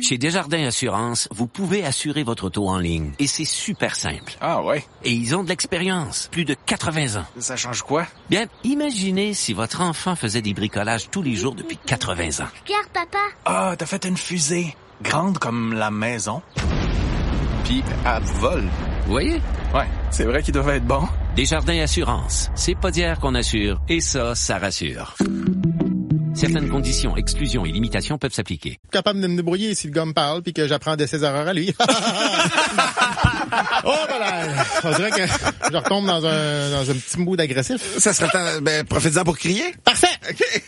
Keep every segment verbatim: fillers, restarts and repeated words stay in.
Chez Desjardins Assurance, vous pouvez assurer votre auto en ligne. Et c'est super simple. Ah ouais? Et ils ont de l'expérience. Plus de quatre-vingts ans. Ça change quoi? Bien, imaginez si votre enfant faisait des bricolages tous les jours depuis quatre-vingts ans. Regarde, papa. Ah, t'as fait une fusée. Grande comme la maison. Puis, elle vole. Vous voyez? Ouais, c'est vrai qu'ils doivent être bons. Desjardins Assurance. C'est pas d'hier qu'on assure. Et ça, ça rassure. Certaines conditions, exclusions et limitations peuvent s'appliquer. Capable de me débrouiller si le gars me parle puis que j'apprends de ses erreurs à lui. Oh, voilà. On dirait que je retombe dans un, dans un petit mood agressif. Ça serait temps, ben, profitez-en pour crier. Parfait! OK.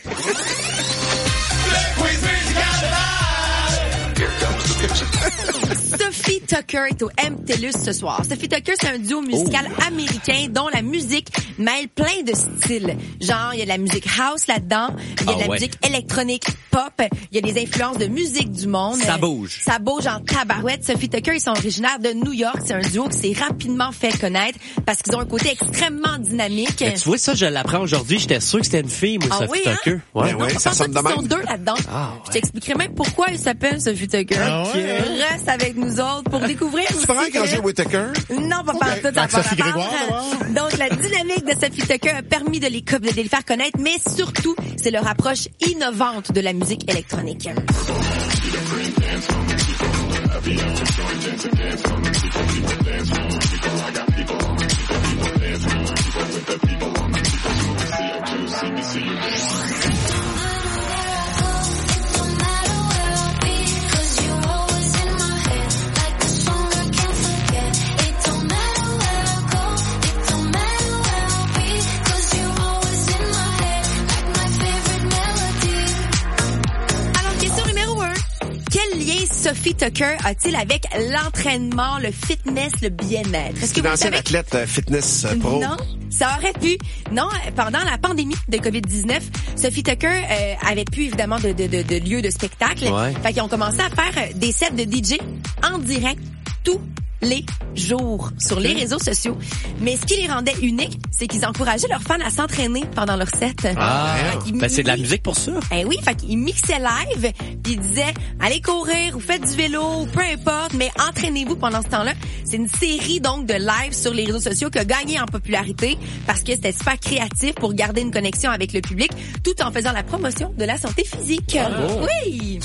Sophie Tucker est au M T L U S ce soir. Sophie Tucker, c'est un duo musical oh. américain dont la musique mêle plein de styles. Genre, il y a de la musique house là-dedans, il y a oh, de la ouais. musique électronique pop, il y a des influences de musique du monde. Ça bouge. Ça bouge en tabarouette. Sophie Tucker, ils sont originaires de New York. C'est un duo qui s'est rapidement fait connaître parce qu'ils ont un côté extrêmement dynamique. Mais tu vois, ça, je l'apprends aujourd'hui. J'étais sûr que c'était une fille, moi, ah, Sophie oui, Tucker. Hein? Ouais, non, ouais, ça sonne de Ils sont même. deux là-dedans. Ah, ouais. Je t'expliquerai même pourquoi ils s'appellent Sophie Tucker. Ah, ouais. Reste avec nous autres pour découvrir Tu prends aussi Roger que... Whittaker? Non, pas okay. tout. Avec Sophie Grégoire, donc, la dynamique de Sophie Tucker a permis de les, de les faire connaître, mais surtout, c'est leur approche innovante de la musique électronique. Sophie Tucker a-t-il avec l'entraînement, le fitness, le bien-être? Est-ce que une vous ancienne savez... athlète euh, fitness euh, pro. Non, ça aurait pu. Non, pendant la pandémie de covid dix-neuf, Sophie Tucker euh, avait plus évidemment de, de, de, de lieux de spectacle. Ouais. Fait qu'ils ont commencé à faire des sets de D J en direct tous les jours sur les réseaux sociaux. Mais ce qui les rendait uniques, c'est qu'ils encourageaient leurs fans à s'entraîner pendant leur set. Ah, ben ben c'est de la musique pour ça. Eh oui, fait qu'ils mixaient live, puis ils disaient allez courir ou faites du vélo ou peu importe, mais entraînez-vous pendant ce temps-là. C'est une série donc de live sur les réseaux sociaux qui a gagné en popularité parce que c'était super créatif pour garder une connexion avec le public tout en faisant la promotion de la santé physique. Ah, bon. Oui.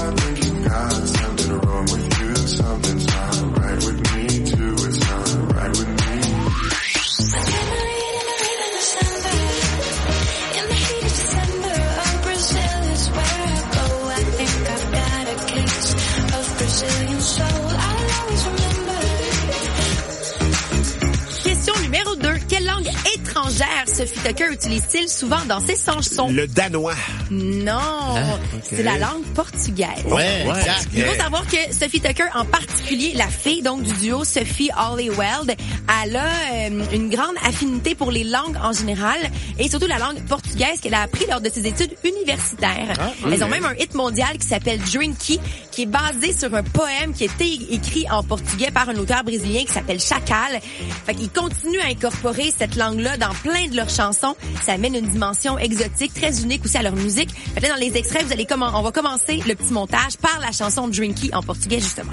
Question numéro deux. Quelle langue étrangère Sophie Tucker utilise-t-il souvent dans ses chansons? Le danois. Non, Ah, okay. c'est la langue portugaise. Ouais, Ouais. exact. Il faut savoir que Sophie Tucker, en particulier la fille donc du duo Sophie Halliwell, elle a euh, une grande affinité pour les langues en général et surtout la langue portugaise qu'elle a appris lors de ses études universitaires. Ah, Elles ont même un hit mondial qui s'appelle Drinky, qui est basé sur un poème qui a été écrit en portugais par un auteur brésilien qui s'appelle Chacal. Fait qu'ils continuent à incorporer cette langue-là dans plein de leurs chansons. Ça amène une dimension exotique, très unique aussi à leur musique. Fait que là, dans les extraits, vous allez comment on va commencer le petit montage par la chanson Drinky en portugais, justement.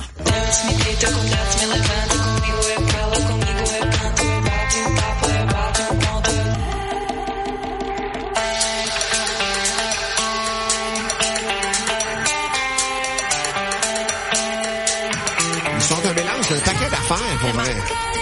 Ils sont un mélange d'un paquet d'affaires, pour vrai.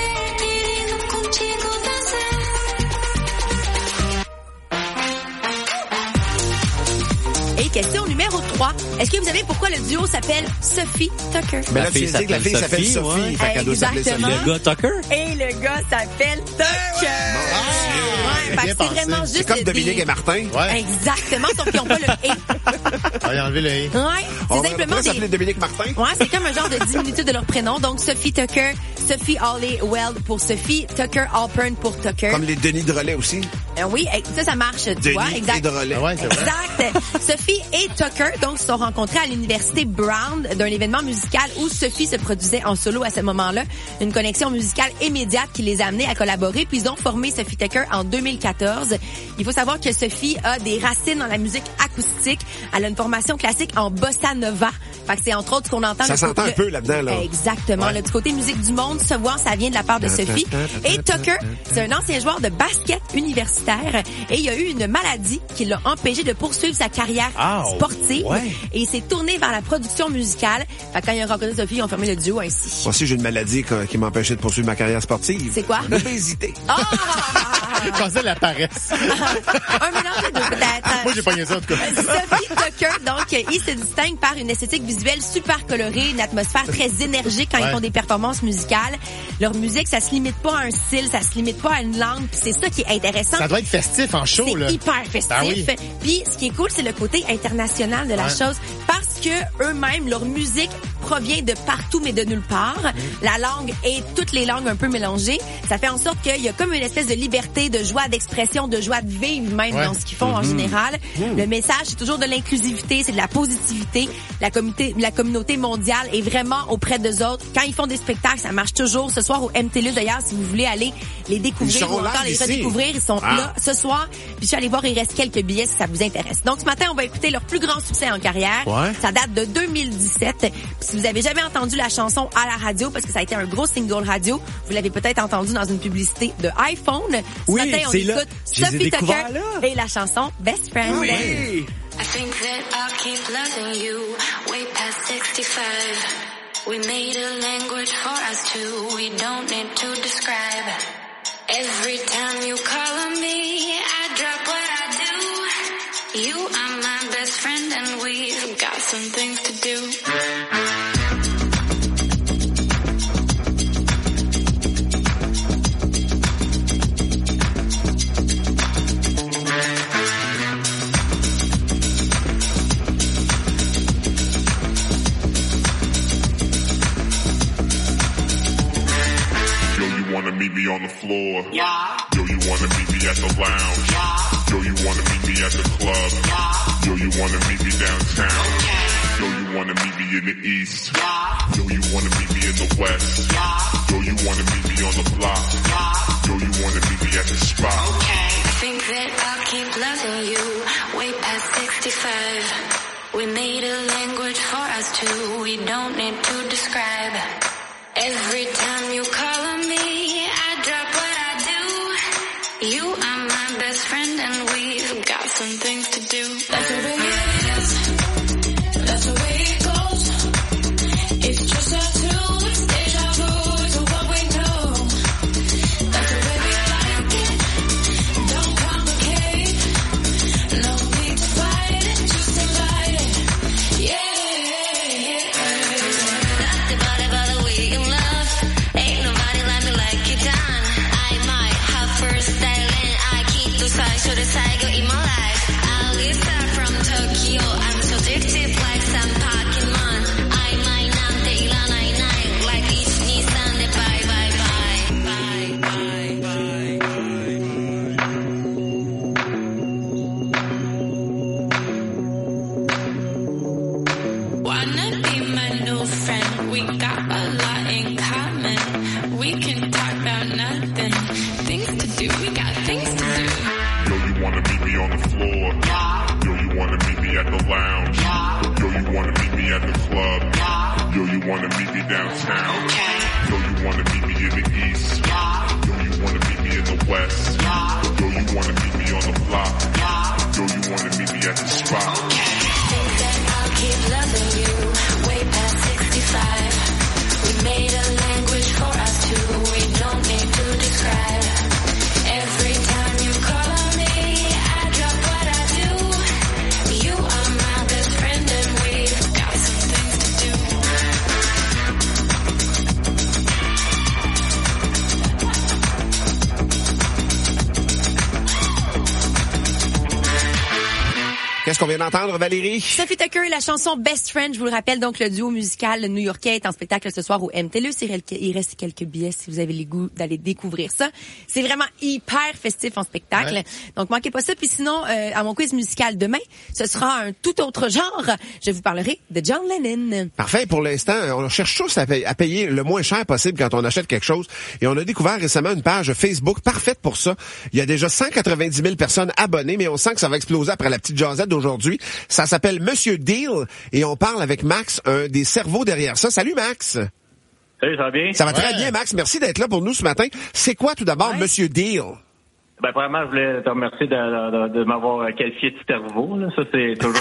Et question numéro trois. Est-ce que vous savez pourquoi le duo s'appelle Sophie Tucker? Mais La là, tu fille sais que la fille s'appelle Sophie, Sophie. ouais. Fait qu'elle doit s'appeler Sophie. Exactement. Le gars Tucker? Et le gars s'appelle Tucker. Ouais, fait que c'est vraiment juste C'est comme des- Dominique et Martin. Ouais. Exactement, sauf qu'ils n'ont pas le « et ». On va enlever le « et ». Ouais, On c'est va simplement s'appeler des... Dominique Martin. Ouais, c'est comme un genre de diminutif de leur prénom. Donc, Sophie Tucker, Sophie Halliwell pour Sophie, Tucker Alpern pour Tucker. Comme les Denis Drolet aussi. Euh, oui, ça, ça marche, tu Denis vois, et exact. Drolet. Ah ouais, c'est vrai. Exact. Sophie et Tucker, donc, se sont rencontrés à l'université Brown d'un événement musical où Sophie se produisait en solo à ce moment-là. Une connexion musicale immédiate qui les a amenés à collaborer. Puis ils ont formé Sophie Tucker en deux mille quatorze. Il faut savoir que Sophie a des racines dans la musique acoustique. Elle a une formation classique en bossa nova Fait que c'est entre autres ce qu'on entend. Ça le s'entend côté- un peu là-dedans, là. Exactement. Ouais. Le, du côté musique du monde, se voir, ça vient de la part de Sophie. Et Tucker, c'est un ancien joueur de basket universitaire et il a eu une maladie qui l'a empêché de poursuivre sa carrière Oh, sportive. ouais. Et il s'est tourné vers la production musicale. Fait que quand il a rencontré Sophie, ils ont fermé le duo ainsi. Moi aussi, j'ai une maladie qui qui m'empêchait de poursuivre ma carrière sportive. C'est quoi? L'obésité. Ah! Je pensais la paresse. Un mélange des deux, peut-être. Moi, j'ai pogné ça, en tout cas. Sophie Tucker, donc, il se distingue par une esthétique visuelle super colorée, une atmosphère très énergique quand Ouais. ils font des performances musicales. Leur musique, ça se limite pas à un style, ça se limite pas à une langue, puis c'est ça qui est intéressant. Ça doit être festif en show, C'est là. hyper festif. Ben oui. Puis ce qui est cool, c'est le côté international de la Ouais. chose, parce que eux-mêmes, leur musique provient de partout mais de nulle part. Mm. La langue et toutes les langues un peu mélangées, ça fait en sorte qu'il y a comme une espèce de liberté, de joie d'expression, de joie de vivre même Ouais. dans ce qu'ils font en général. Le message, c'est toujours de l'inclusivité, c'est de la positivité. La communauté, la communauté mondiale est vraiment auprès d'eux autres. Quand ils font des spectacles, ça marche toujours. Ce soir au M T L U S, d'ailleurs, si vous voulez aller les découvrir Ils sont ou là, encore les ici. redécouvrir, ils sont Ah. là ce soir. Puis je suis allée voir, il reste quelques billets si ça vous intéresse. Donc ce matin, on va écouter leur plus grand succès en carrière. Ouais. Ça date de deux mille dix-sept. Puis si vous avez jamais entendu la chanson à la radio, parce que ça a été un gros single radio, vous l'avez peut-être entendu dans une publicité de iPhone. Ce Oui, matin, on c'est là. écoute Je les ai Sophie Tucker découverts là. et la chanson Best Friend. Oui. I think that I'll keep loving you way past sixty-five. We made a language for us two, we don't need to describe. Every time you call on me, I drop what I do. You are my best friend and we've got some things to do. Yo, you wanna meet me on the floor? Yeah. Yo, you wanna meet me at the lounge? Yeah. Yo, you wanna meet me at the club? Yeah. Yo, you wanna meet me downtown? Okay. Yo, you wanna meet me in the east? Yeah. Yo, you wanna meet me in the west? Yeah. Yo, you wanna meet me on the block? Yeah. Yo, you wanna meet me at the spot? Okay. I think that I'll keep loving you way past sixty-five. We made a language for us two, we don't need to describe. Every time you call on me, I drop what I do. You are my best friend and we've got some things to do. That's the way it is. That's the way it goes. It's just us two. It's deja vu to what we know. That's the way we like it. Don't complicate. No need to fight it. Just invite it. Yeah. Nothing but about the way you love. Ain't nobody like me like you done. I might have first style and I keep the side to the side go in my life. I'll get start from Tokyo. I'm so addictive like some Pokemon. I might not take la night night like each Nissan. Bye bye bye bye bye bye bye. Wanna be my new friend? We got a lot in common. We can talk about nothing. Things to do, we got things to do. Yo, you wanna meet me on the floor? Yeah. Yo, you wanna meet me at the lounge? Yeah. Yo, you wanna meet me at the club? Yeah. Yo, you wanna meet me downtown? Okay. Yo, you wanna meet me in the east? Yeah. Yo, you wanna meet me in the west? Yeah. Yo, you wanna meet me on the block? Yeah. Yo, you wanna meet me at the spot? Okay. Think that I'll keep loving you way past sixty-five. We made a language for us two. We don't need to describe. Every time you call on me, I drop what I do. You are my best friend and we've got some things to do. Qu'est-ce qu'on vient d'entendre, Valérie? Sophie Tucker, la chanson Best Friend, je vous le rappelle, donc le duo musical new-yorkais est en spectacle ce soir au M T L U S. Il reste quelques billets si vous avez les goûts d'aller découvrir ça. C'est vraiment hyper festif en spectacle. Ouais. Donc manquez pas ça. Puis sinon, euh, à mon quiz musical demain, ce sera un tout autre genre. Je vous parlerai de John Lennon. Parfait. Pour l'instant, on cherche tous à payer, à payer le moins cher possible quand on achète quelque chose. Et on a découvert récemment une page Facebook parfaite pour ça. Il y a déjà cent quatre-vingt-dix mille personnes abonnées, mais on sent que ça va exploser après la petite jasette d'aujourd'hui. aujourd'hui. Ça s'appelle Monsieur Deal et on parle avec Max, un des cerveaux derrière ça. Salut Max! Salut, ça va bien? Ça va Ouais. très bien Max, merci d'être là pour nous ce matin. C'est quoi tout d'abord Ouais. Monsieur Deal? Ben, premièrement, je voulais te remercier de, de, de m'avoir qualifié de cerveau, là. Ça, c'est toujours...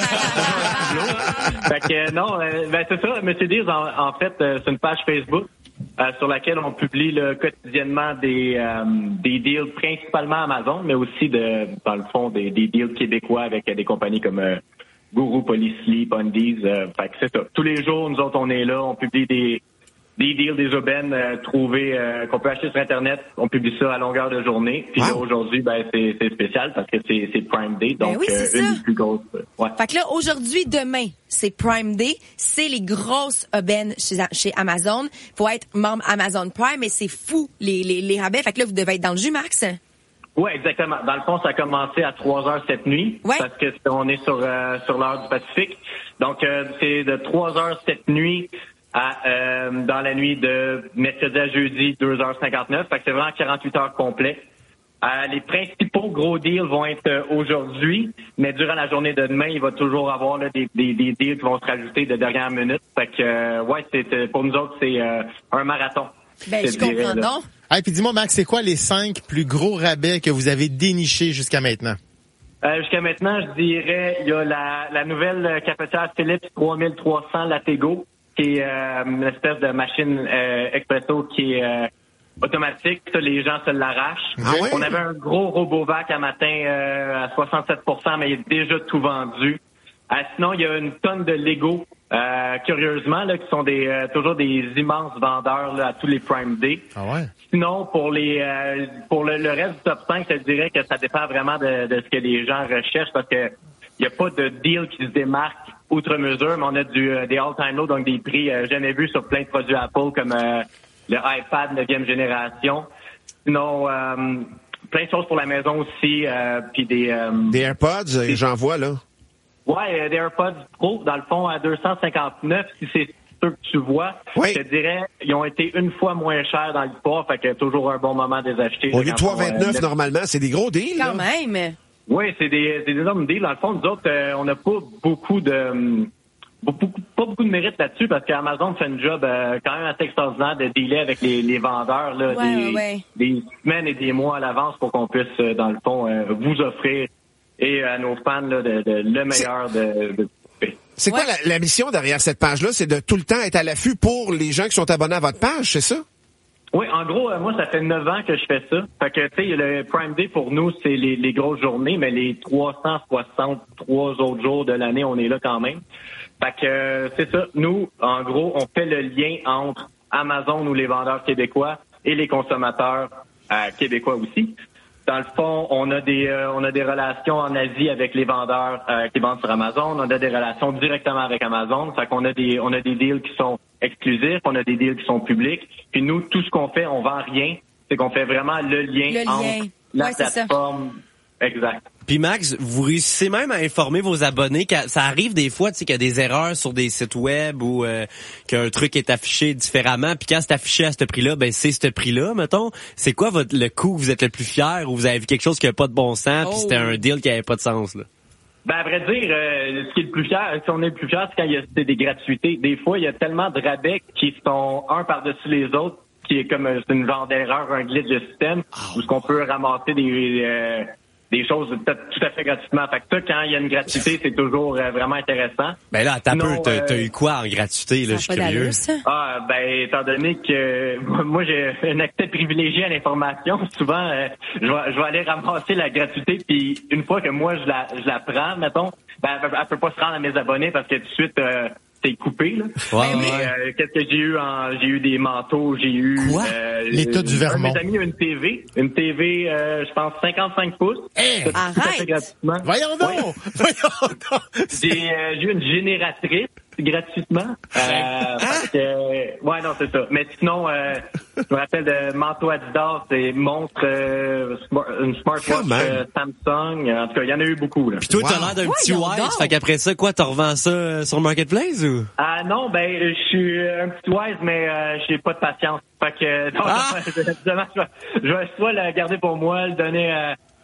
fait que, non, euh, ben, c'est ça. Monsieur Deals, en, en fait, euh, c'est une page Facebook euh, sur laquelle on publie là, quotidiennement des, euh, des deals, principalement Amazon, mais aussi, de, dans le fond, des, des deals québécois avec euh, des compagnies comme euh, Guru, Policely, Bundy's. Euh, fait que c'est ça. Tous les jours, nous autres, on est là, on publie des... des deals, des aubaines euh, trouvées euh, qu'on peut acheter sur Internet. On publie ça à longueur de journée. Puis Wow. là, aujourd'hui, ben c'est, c'est spécial parce que c'est, c'est Prime Day. Donc, Ben oui, c'est euh, une ça. des plus grosses. euh, ouais. Fait que là, aujourd'hui, demain, c'est Prime Day. C'est les grosses aubaines chez, chez Amazon. Faut être membre Amazon Prime, mais c'est fou, les, les, les rabais. Fait que là, vous devez être dans le jus, Max. Oui, exactement. Dans le fond, ça a commencé à trois heures cette nuit Ouais. parce que c'est- on est sur euh, sur l'heure du Pacifique. Donc, euh, c'est de trois heures cette nuit à euh, dans la nuit de mercredi à jeudi, deux heures cinquante-neuf. Fait que c'est vraiment quarante-huit heures complet. Euh, les principaux gros deals vont être euh, aujourd'hui, mais durant la journée de demain, il va toujours avoir là, des, des, des deals qui vont se rajouter de dernière minute. Fait que, euh, ouais, c'est, euh, pour nous autres, c'est euh, un marathon. Ben, je dirais, comprends là. donc. Hey, puis dis-moi, Max, c'est quoi les cinq plus gros rabais que vous avez dénichés jusqu'à maintenant? Euh, jusqu'à maintenant, je dirais, il y a la, la nouvelle euh, cafetière Philips trois mille trois cents Latego, qui est euh, une espèce de machine euh, expresso qui est euh, automatique. Ça, les gens se l'arrachent. Ah ouais? On avait un gros RoboVac à matin euh, à soixante-sept pour cent, mais il est déjà tout vendu. Euh, sinon, il y a une tonne de Lego, euh, curieusement, là, qui sont des euh, toujours des immenses vendeurs là, à tous les Prime Day. Ah ouais? Sinon, pour les euh, pour le, le reste du top cinq, je te dirais que ça dépend vraiment de, de ce que les gens recherchent parce que il n'y a pas de deal qui se démarque outre mesure, mais on a du euh, des all-time low, donc des prix euh, jamais vus sur plein de produits Apple comme euh, le iPad neuvième génération. Sinon, euh, plein de choses pour la maison aussi, euh, puis des... euh, Des AirPods, euh, j'en vois là. Ouais, euh, des AirPods Pro, dans le fond, à deux cent cinquante-neuf, si c'est ceux que tu vois. Oui. Je te dirais, ils ont été une fois moins chers dans l'histoire, fait que toujours un bon moment de les acheter. Au lieu de Quand trois on, vingt-neuf euh, normalement, c'est des gros deals. Quand là. même. Oui, c'est des, c'est des énormes deals. Dans le fond, nous autres, euh, on n'a pas beaucoup de... hum, Beaucoup, pas beaucoup de mérite là-dessus parce qu'Amazon fait un job euh, quand même assez extraordinaire de dealer avec les, les vendeurs là, Ouais, des, ouais, ouais. des semaines et des mois à l'avance pour qu'on puisse, euh, dans le fond, euh, vous offrir et à nos fans là, de, de le meilleur de, de C'est quoi Ouais. la, la mission derrière cette page-là? C'est de tout le temps être à l'affût pour les gens qui sont abonnés à votre page, c'est ça? Oui, en gros, euh, moi, ça fait neuf ans que je fais ça. Fait que, tu sais, le Prime Day, pour nous, c'est les, les grosses journées, mais les trois cent soixante-trois autres jours de l'année, on est là quand même. Fait que, euh, c'est ça. Nous, en gros, on fait le lien entre Amazon ou les vendeurs québécois et les consommateurs euh, québécois aussi. Dans le fond, on a des euh, on a des relations en Asie avec les vendeurs euh, qui vendent sur Amazon. On a des relations directement avec Amazon. Fait qu'on a des on a des deals qui sont exclusifs, on a des deals qui sont publics. Puis nous, tout ce qu'on fait, on vend rien. C'est qu'on fait vraiment le lien Le entre lien. la Ouais, c'est ça. plateforme. Exact. Puis Max, vous réussissez même à informer vos abonnés que ça arrive des fois, tu sais, qu'il y a des erreurs sur des sites web ou euh, qu'un truc est affiché différemment. Puis quand c'est affiché à ce prix-là, ben c'est ce prix-là, mettons. C'est quoi votre le coût que vous êtes le plus fier ou vous avez vu quelque chose qui n'a pas de bon sens, puis Oh. c'était un deal qui avait pas de sens là. Ben, à vrai dire, euh, ce qui est le plus fier, si on est le plus fier, c'est quand il y a c'est des gratuités. Des fois, il y a tellement de rabais qui sont un par-dessus les autres, qui est comme euh, c'est une genre d'erreur, un glitch de système, où ce qu'on peut ramasser des euh, des choses tout à- tout à fait gratuitement. Fait que ça, quand il y a une gratuité, c'est toujours euh, vraiment intéressant. Ben là, t'as peu, Sinon, t'as, euh, t'as eu quoi en gratuité là, je Ça suis a pas curieux. d'allure, ça. Ah, ben, étant donné que moi, j'ai un accès privilégié à l'information, souvent, euh, je, vais, je vais aller ramasser la gratuité, puis une fois que moi, je la, je la prends, mettons, ben, elle, elle peut pas se rendre à mes abonnés parce que tout de suite, euh, c'est coupé, là. Ouais, Mais ouais. euh, qu'est-ce que j'ai eu en, j'ai eu des manteaux, j'ai eu... Quoi? euh, L'État du Vermont. Un de mes amis a une T V, une T V, euh, je pense, cinquante-cinq pouces. Hey! Tout à fait Arrête! gratuitement. Voyons donc! Voyons donc! J'ai euh, j'ai eu une génératrice gratuitement. Euh, parce que, ouais, non, c'est ça. Mais sinon, euh, je me rappelle de manteau Adidas et montre, euh, smart- une smartwatch Quand même. euh, Samsung. En tout cas, il y en a eu beaucoup, là. Puis toi, t'as Wow. l'air d'un Ouais, petit donc wise, donc. fait qu'après ça, quoi, t'en revends ça euh, sur le marketplace ou? Ah non, ben, je suis un petit wise, mais euh, j'ai pas de patience. Fait que, non, Ah! non, évidemment, je vais, je vais soit le garder pour moi, le donner à,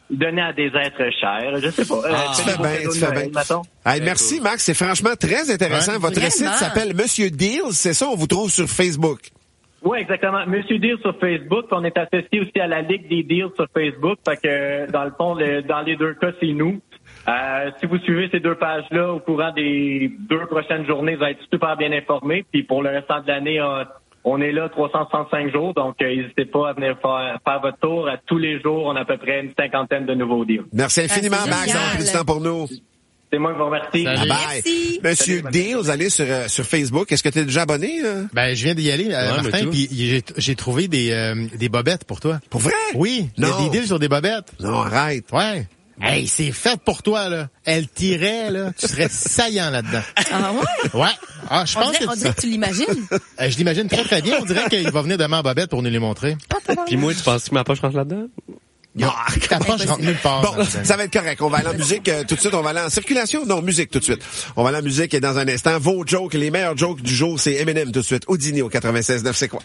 donner à des êtres chers. Je sais pas. Euh, Ah, tu fais bien, tu fais bien. Hey, merci, Max. C'est franchement très intéressant. Ouais. Votre Vraiment. site s'appelle Monsieur Deals. C'est ça, on vous trouve sur Facebook. Oui, exactement. Monsieur Deal sur Facebook. On est associé aussi à la Ligue des Deals sur Facebook. Fait que, dans le fond, le, dans les deux cas, c'est nous. Euh, si vous suivez ces deux pages-là au courant des deux prochaines journées, vous allez être super bien informés. Puis pour le restant de l'année, euh, on est là trois cent soixante-cinq jours. Donc, euh, n'hésitez pas à venir faire, faire votre tour. À tous les jours, on a à peu près une cinquantaine de nouveaux deals. Merci infiniment, Ah, c'est Max, d'avoir génial. pris du temps pour nous. C'est moi qui vous remercie. Bye bye. Monsieur Deals, allez sur, euh, sur Facebook. Est-ce que tu es déjà abonné? Là? Ben, je viens d'y aller, euh, Ouais, mais Martin, tout. puis j'ai, j'ai trouvé des, euh, des bobettes pour toi. Pour vrai? Oui. Il y a Non. des deals sur des bobettes. Non, arrête. Ouais. Hey, c'est fait pour toi, là. Elle tirait, là. Tu serais saillant là-dedans. Ah ouais? Ouais. Ah, je On pense dirait, que on dirait que tu l'imagines. Euh, je l'imagine très, très bien. On dirait qu'il va venir demain en bobette pour nous les montrer. Puis moi, tu penses que ma poche rentre là-dedans? Ah, ta poche rentre nulle part. Bon, ça va être correct. On va aller en musique euh, tout de suite. On va aller en circulation. Non, musique tout de suite. On va aller en musique et dans un instant, vos jokes, les meilleurs jokes du jour, c'est Eminem tout de suite. Houdini au quatre-vingt-seize neuf, c'est quoi?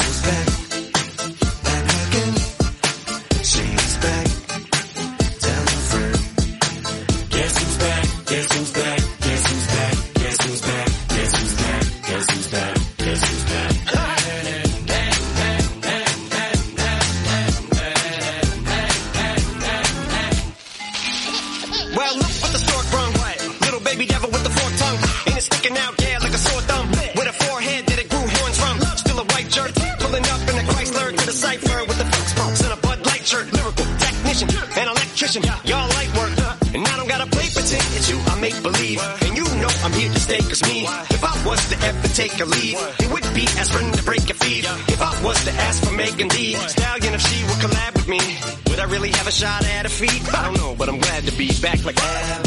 Well, look what the stork brung. Little baby devil with the forked tongue. Ain't it sticking out, yeah, like a sore thumb. With a forehead that it grew horns from. Still a white shirt, pulling up in a Chrysler to the cipher with the folks smokes and a Bud Light shirt. Lyrical technician, an electrician, y'all light work. And I don't gotta play pretend, it's you, I make believe. And you know I'm here to stay, cause me, if I was to ever take a lead, it would be aspirin to break a feed. If I was to ask for Megan D, Stallion, if she would collab with me, would I really have a shot at a feat? I don't know, but I'm glad to be back like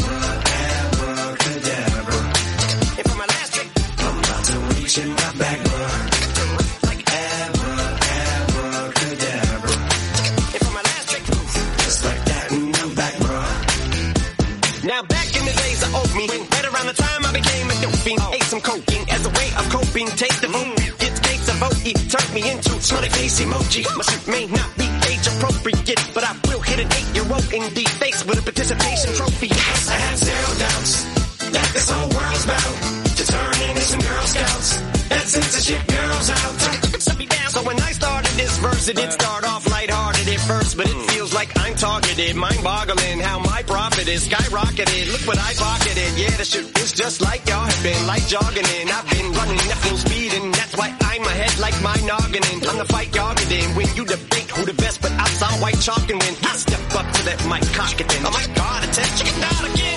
abracadabra. And for my last trick, I'm about to reach in my bag, bruh. Like abra, abracadabra. And for my last trick, just like that, and I'm back, bruh. Now back in the days of old me, right around the time I became a dope fiend, ate some cocaine as a way of coping, taste the vote, get gates of O E, turned me into smiley face emoji. My suit may not be age appropriate, but I will hit an eight-year-old in the face with a participation trophy. Yes, I have zero doubts that this whole world's bound to turn into some Girl Scouts and censorship girls out. Shut me down. So when I started this verse, it did start off lighthearted at first, but it feels like I'm targeted, mind-boggling how my profit is skyrocketed. Look what I pocketed. Yeah, the shit is just like y'all have been, like jogging in. I've been running at full speed, and that's why I'm ahead like my noggin. And I'm the fight y'all get in when you debate who the best, but I saw white chalk and when I step up to that mic cock it then. Oh my God, attention, chicken out again.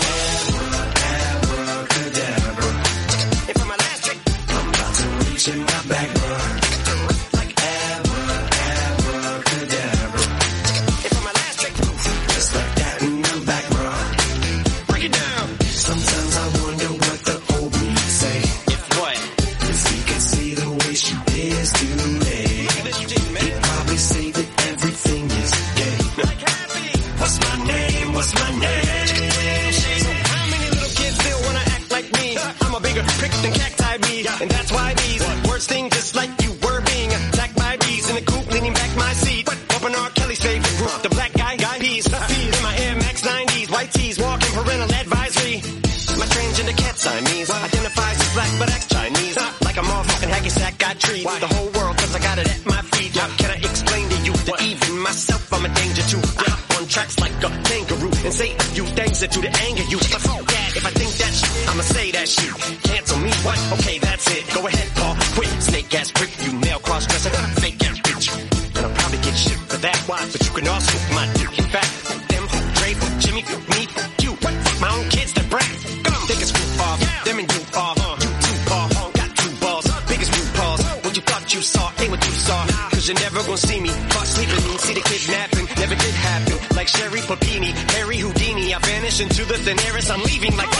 Abracadabra. And for my last trick, I'm about to reach in my bag, bruh. Like abra, abracadabra. And for my last trick, just like that, and I'm back, bruh. Break it down. Sometimes I wonder what the old me say. If what? If he could see the way she is today. He'd probably say that everything is gay. Like happy. What's my name? What's my name? So how many little kids still wanna act like me? I'm a bigger prick than cacti bee, and that's why these words sting just like you were being attacked by bees in the coop, leaning back my seat. Bumping R. Kelly's favorite group, the black guy, guy peas. In my Air Max nineties, white tees, walking parental advisory. My transgender cat Siamese identifies as black but acts Chinese. Like a motherfucking hacky sack, got treat the whole world cause I got it at my feet. How can I explain to you that even myself I'm a danger to? I hop on tracks like a kangaroo and say a few things that do to anger you. But fuck that, if I think that shit, I'ma say that shit. Cancel me, what? Okay, that's it. Go ahead, Paul, quit. Snake ass prick, you male cross-dresser, fake ass bitch. And I'll probably get shit for that. Why? But you can also my dick. In fact, them, Dre, Jimmy, me, you. Fuck my own kids, they're brat. They can screw off, them and you off. You two paw, got two balls, biggest blue paws. What you thought you saw ain't what you saw. Cause you're never gonna see me caught sleeping. See the kidnapping, never did happen. Like Sherry Papini, Harry Houdini. I vanish into the thin air as I'm leaving like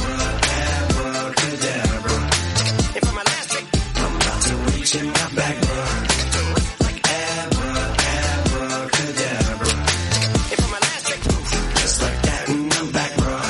abracadabra. And for my last trick, I'm about to reach in my bag, bruh. Like abra, abracadabra. And for my last trick, just like that, and I'm back, bruh.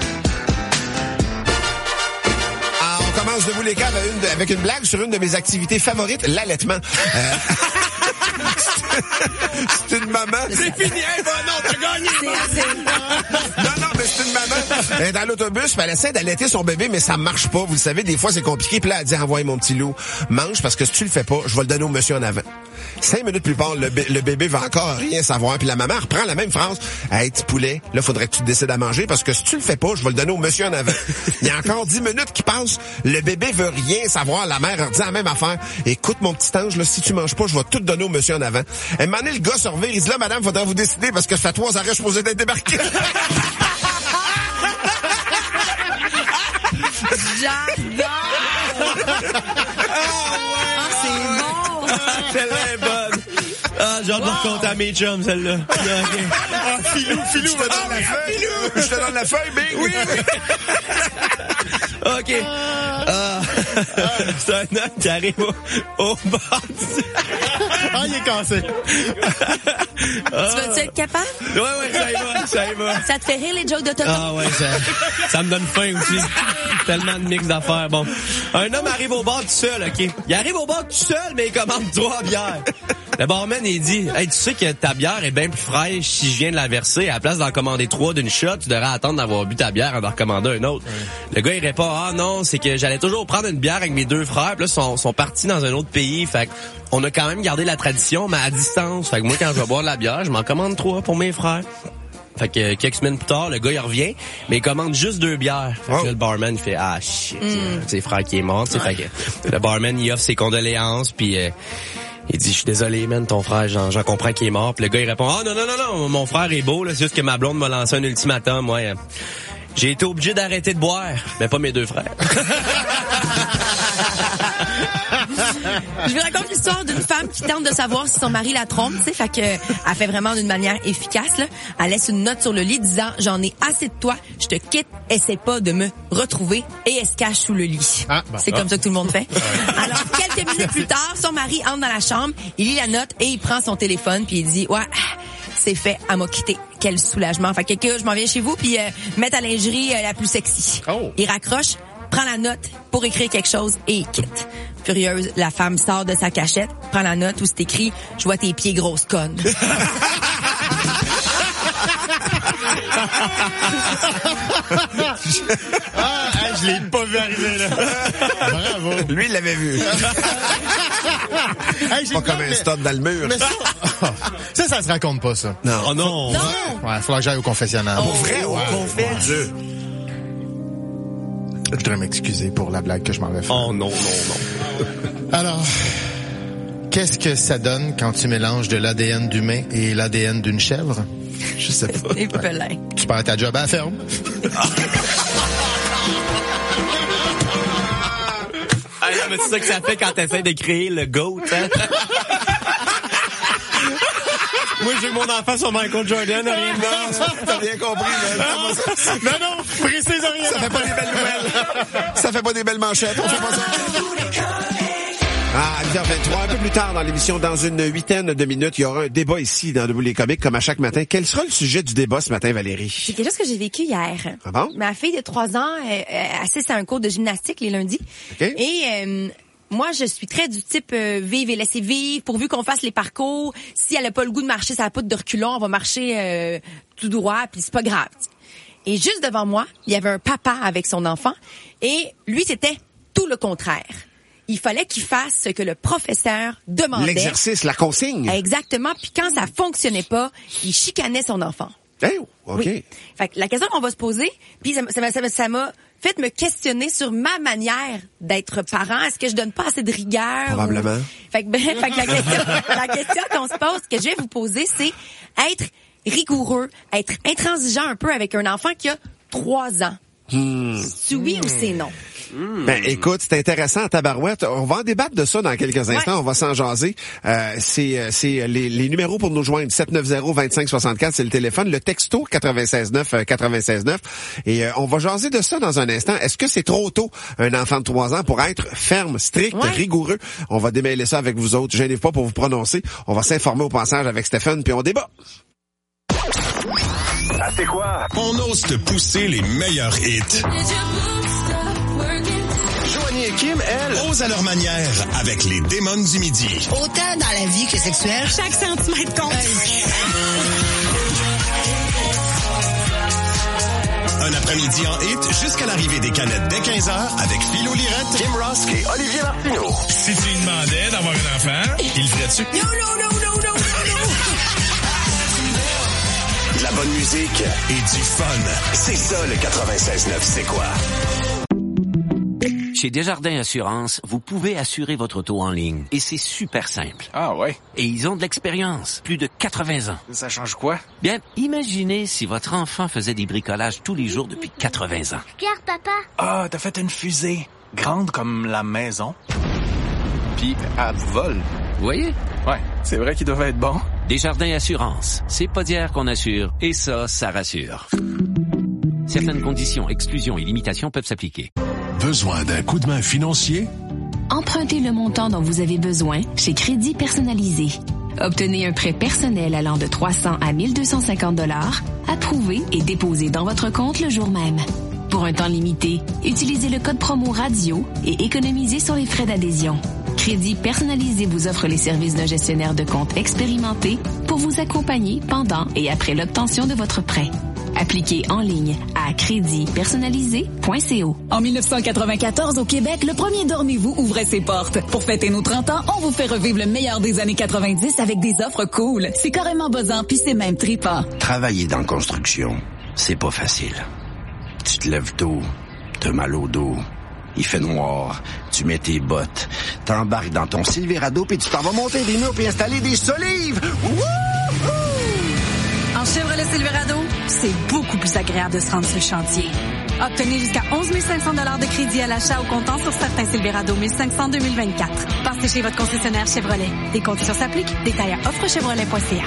Ah, on commence debout les câbles avec une, avec une blague sur une de mes activités favorites, l'allaitement. Euh... C'est une maman. C'est fini, hey, bon, non, t'as gagné! C'est, c'est... Non, non, mais c'est une maman. Elle est dans l'autobus, puis elle essaie d'allaiter son bébé, mais ça marche pas. Vous le savez, des fois, c'est compliqué. Puis là, elle dit, envoie mon petit loup. Mange, parce que si tu le fais pas, je vais le donner au monsieur en avant. Cinq minutes plus tard, le, b- le bébé va encore rien savoir. Puis la maman reprend la même phrase. Hey, petit poulet, là, faudrait que tu te décides à manger, parce que si tu le fais pas, je vais le donner au monsieur en avant. Il y a encore dix minutes qui passent. Le bébé veut rien savoir. La mère dit la même affaire. Écoute, mon petit ange, là, si tu manges pas, je vais tout te donner au monsieur en avant. Et maintenant, le gars se revire. Il dit, là, madame, faudrait vous décider, parce que ça fait trois arrêts, je suis supposé d'être débarqué. J'adore! Ah, c'est bon! Celle-là est bonne. Ah, j'ai hâte de raconter à mes chums, celle-là. Okay. Ah, Filou, Filou, je te donne la feuille. Je te donne la feuille, mais oui. OK. Ah. C'est un homme qui arrive au, au bord du... Ah, il est cassé. Tu vas-tu être capable? Ouais, ouais, ça y va, ça y va. Ça te fait rire, les jokes de Toto? Ah ouais, ça, ça me donne faim aussi. Tellement de mix d'affaires. Bon. Un homme arrive au bar tout seul, OK? Il arrive au bar tout seul, mais il commande trois bières. Le barman, il dit, hey, tu sais que ta bière est bien plus fraîche si je viens de la verser. À la place d'en commander trois d'une shot, tu devrais attendre d'avoir bu ta bière avant d'en recommander un autre. Ouais. Le gars, il répond, ah non, c'est que j'allais toujours prendre une bière avec mes deux frères, puis là, ils sont, sont partis dans un autre pays. Fait on a quand même gardé la tradition, mais à distance. Fait que moi, quand je vais boire de la bière, je m'en commande trois pour mes frères. Fait que quelques semaines plus tard, le gars, il revient, mais il commande juste deux bières. Fait que oh. là, le barman, il fait, ah, shit, mm. c'est frère qui est mort, tu sais. Ouais. Fait que le barman, il offre ses condoléances, puis euh, il dit, je suis désolé, man, ton frère, j'en, j'en comprends qu'il est mort. Puis le gars, il répond, ah, oh, non, non, non, non, mon frère est beau, là, c'est juste que ma blonde m'a lancé un ultimatum, ouais. J'ai été obligé d'arrêter de boire, mais pas mes deux frères. Je vous raconte l'histoire d'une femme qui tente de savoir si son mari la trompe, tu sais, fait que elle fait vraiment d'une manière efficace, là. Elle laisse une note sur le lit disant, j'en ai assez de toi, je te quitte, essaie pas de me retrouver, et elle se cache sous le lit. Ah, bah, c'est ah. comme ça que tout le monde fait. Alors, quelques minutes plus tard, son mari entre dans la chambre, il lit la note et il prend son téléphone puis il dit, ouais, c'est fait, elle m'a quitté. Quel soulagement. Fait que je m'en viens chez vous puis euh, mettre à lingerie euh, la plus sexy. Oh. Il raccroche, prend la note pour écrire quelque chose et il quitte. Furieuse, la femme sort de sa cachette, prend la note où c'est écrit « Je vois tes pieds, grosse conne ». Ah, hey, je l'ai pas vu arriver, là. Bravo. Lui, il l'avait vu. Hey, pas comme un stade dans le mur. Mais ça, oh, ça, ça se raconte pas, ça. Non. Oh non. Non. Ouais, il faudra que j'aille au confessionnal. Pour vrai, au confessionnal. Je voudrais m'excuser pour la blague que je m'avais faite. Oh non, non, non. Alors, qu'est-ce que ça donne quand tu mélanges de l'A D N d'humain et l'A D N d'une chèvre? Je sais pas. C'est pelin. Tu perds ta job à la ferme. Ah non, mais c'est ça que ça fait quand t'essaies de créer le GOAT, hein? Moi, j'ai mon enfant sur Michael Jordan, rien de non, t'as bien compris, là. Non, non, précise rien. Ça fait pas des belles nouvelles. Ça fait pas des belles manchettes, on fait pas ça. Ah, à huit heures vingt-trois, un peu plus tard dans l'émission, dans une huitaine de minutes, il y aura un débat ici dans Debout les comiques, comme à chaque matin. Quel sera le sujet du débat ce matin, Valérie? C'est quelque chose que j'ai vécu hier. Ah bon? Ma fille de trois ans euh, assiste à un cours de gymnastique les lundis. Okay. Et euh, moi, je suis très du type euh, vivre et laisser vivre, pourvu qu'on fasse les parcours. Si elle a pas le goût de marcher, ça a pas de reculons, on va marcher euh, tout droit, puis c'est pas grave. Et juste devant moi, il y avait un papa avec son enfant, et lui, c'était tout le contraire. Il fallait qu'il fasse ce que le professeur demandait. L'exercice, la consigne. Exactement. Puis quand ça fonctionnait pas, il chicanait son enfant. Hey, OK. Oui. Fait que la question qu'on va se poser, puis ça, ça, ça, ça m'a fait me questionner sur ma manière d'être parent. Est-ce que je donne pas assez de rigueur? Probablement. Ou... Fait que, ben, fait que la question, la question qu'on se pose, que je vais vous poser, c'est être rigoureux, être intransigeant un peu avec un enfant qui a trois ans. Hmm. C'est oui ou c'est non? Mmh. Ben écoute, c'est intéressant, tabarouette. On va en débattre de ça dans quelques instants. Ouais. On va s'en jaser. Euh, c'est c'est les, les numéros pour nous joindre. sept neuf zéro, deux cinq six quatre, c'est le téléphone. Le texto quatre-vingt-seize neuf quatre-vingt-seize neuf. Et euh, on va jaser de ça dans un instant. Est-ce que c'est trop tôt, un enfant de trois ans, pour être ferme, strict, ouais. rigoureux? On va démêler ça avec vous autres. Gênez-vous pas pour vous prononcer. On va s'informer au passage avec Stéphane, puis on débat. Ah, c'est quoi? On ose te pousser les meilleurs hits. Joignez équipe Kim, elle. Ose à leur manière avec les démons du midi. Autant dans la vie que sexuelle, chaque centimètre compte. Un après-midi en hit jusqu'à l'arrivée des canettes dès quinze heures avec Philo Lirette, Kim Rosk et Olivier Martineau. Si tu lui demandais d'avoir un enfant, il le ferait-tu? Non, non, non, non, non, non, non. De la bonne musique et du fun. C'est ça le quatre-vingt-seize neuf, c'est quoi? Chez Desjardins Assurance, vous pouvez assurer votre auto en ligne. Et c'est super simple. Ah ouais? Et ils ont de l'expérience. Plus de quatre-vingts ans. Ça change quoi? Bien, imaginez si votre enfant faisait des bricolages tous les jours depuis quatre-vingts ans. Regarde, papa. Ah, t'as fait une fusée. Grande comme la maison. Puis, elle vole. Vous voyez? Ouais, c'est vrai qu'il devait être bon. Desjardins Assurance. C'est pas d'hier qu'on assure. Et ça, ça rassure. Certaines conditions, exclusions et limitations peuvent s'appliquer. Besoin d'un coup de main financier? Empruntez le montant dont vous avez besoin chez Crédit Personnalisé. Obtenez un prêt personnel allant de trois cents à mille deux cent cinquante dollars, approuvé et déposé dans votre compte le jour même. Pour un temps limité, utilisez le code promo radio et économisez sur les frais d'adhésion. Crédit Personnalisé vous offre les services d'un gestionnaire de compte expérimenté pour vous accompagner pendant et après l'obtention de votre prêt. Appliquez en ligne à crédit personnalisé point co. En dix-neuf cent quatre-vingt-quatorze, au Québec, le premier Dormez-vous ouvrait ses portes. Pour fêter nos trente ans, on vous fait revivre le meilleur des années quatre-vingt-dix avec des offres cool. C'est carrément buzzant, puis c'est même trippant. Travailler dans la construction, c'est pas facile. Tu te lèves tôt, t'as mal au dos, il fait noir, tu mets tes bottes, t'embarques dans ton Silverado puis tu t'en vas monter des murs puis installer des solives. Wouhou! En Chevrolet Silverado, c'est beaucoup plus agréable de se rendre sur le chantier. Obtenez jusqu'à onze mille cinq cents dollars de crédit à l'achat au comptant sur certains Silverado mille cinq cents deux mille vingt-quatre. Passez chez votre concessionnaire Chevrolet. Des conditions s'appliquent. Détails à offre chevrolet point c a.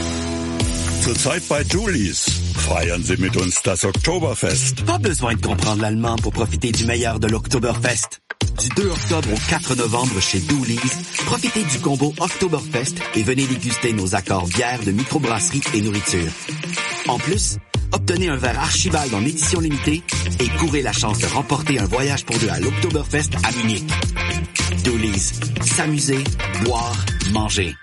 Zurzeit bei Julie's. Feiern Sie mit uns das Oktoberfest. Pas besoin de comprendre l'allemand pour profiter du meilleur de l'Oktoberfest. Du deux octobre au quatre novembre chez Dooley's, profitez du combo Oktoberfest et venez déguster nos accords bières de microbrasserie et nourriture. En plus, obtenez un verre Archibald en édition limitée et courez la chance de remporter un voyage pour deux à l'Oktoberfest à Munich. Dooley's. S'amuser, boire, manger.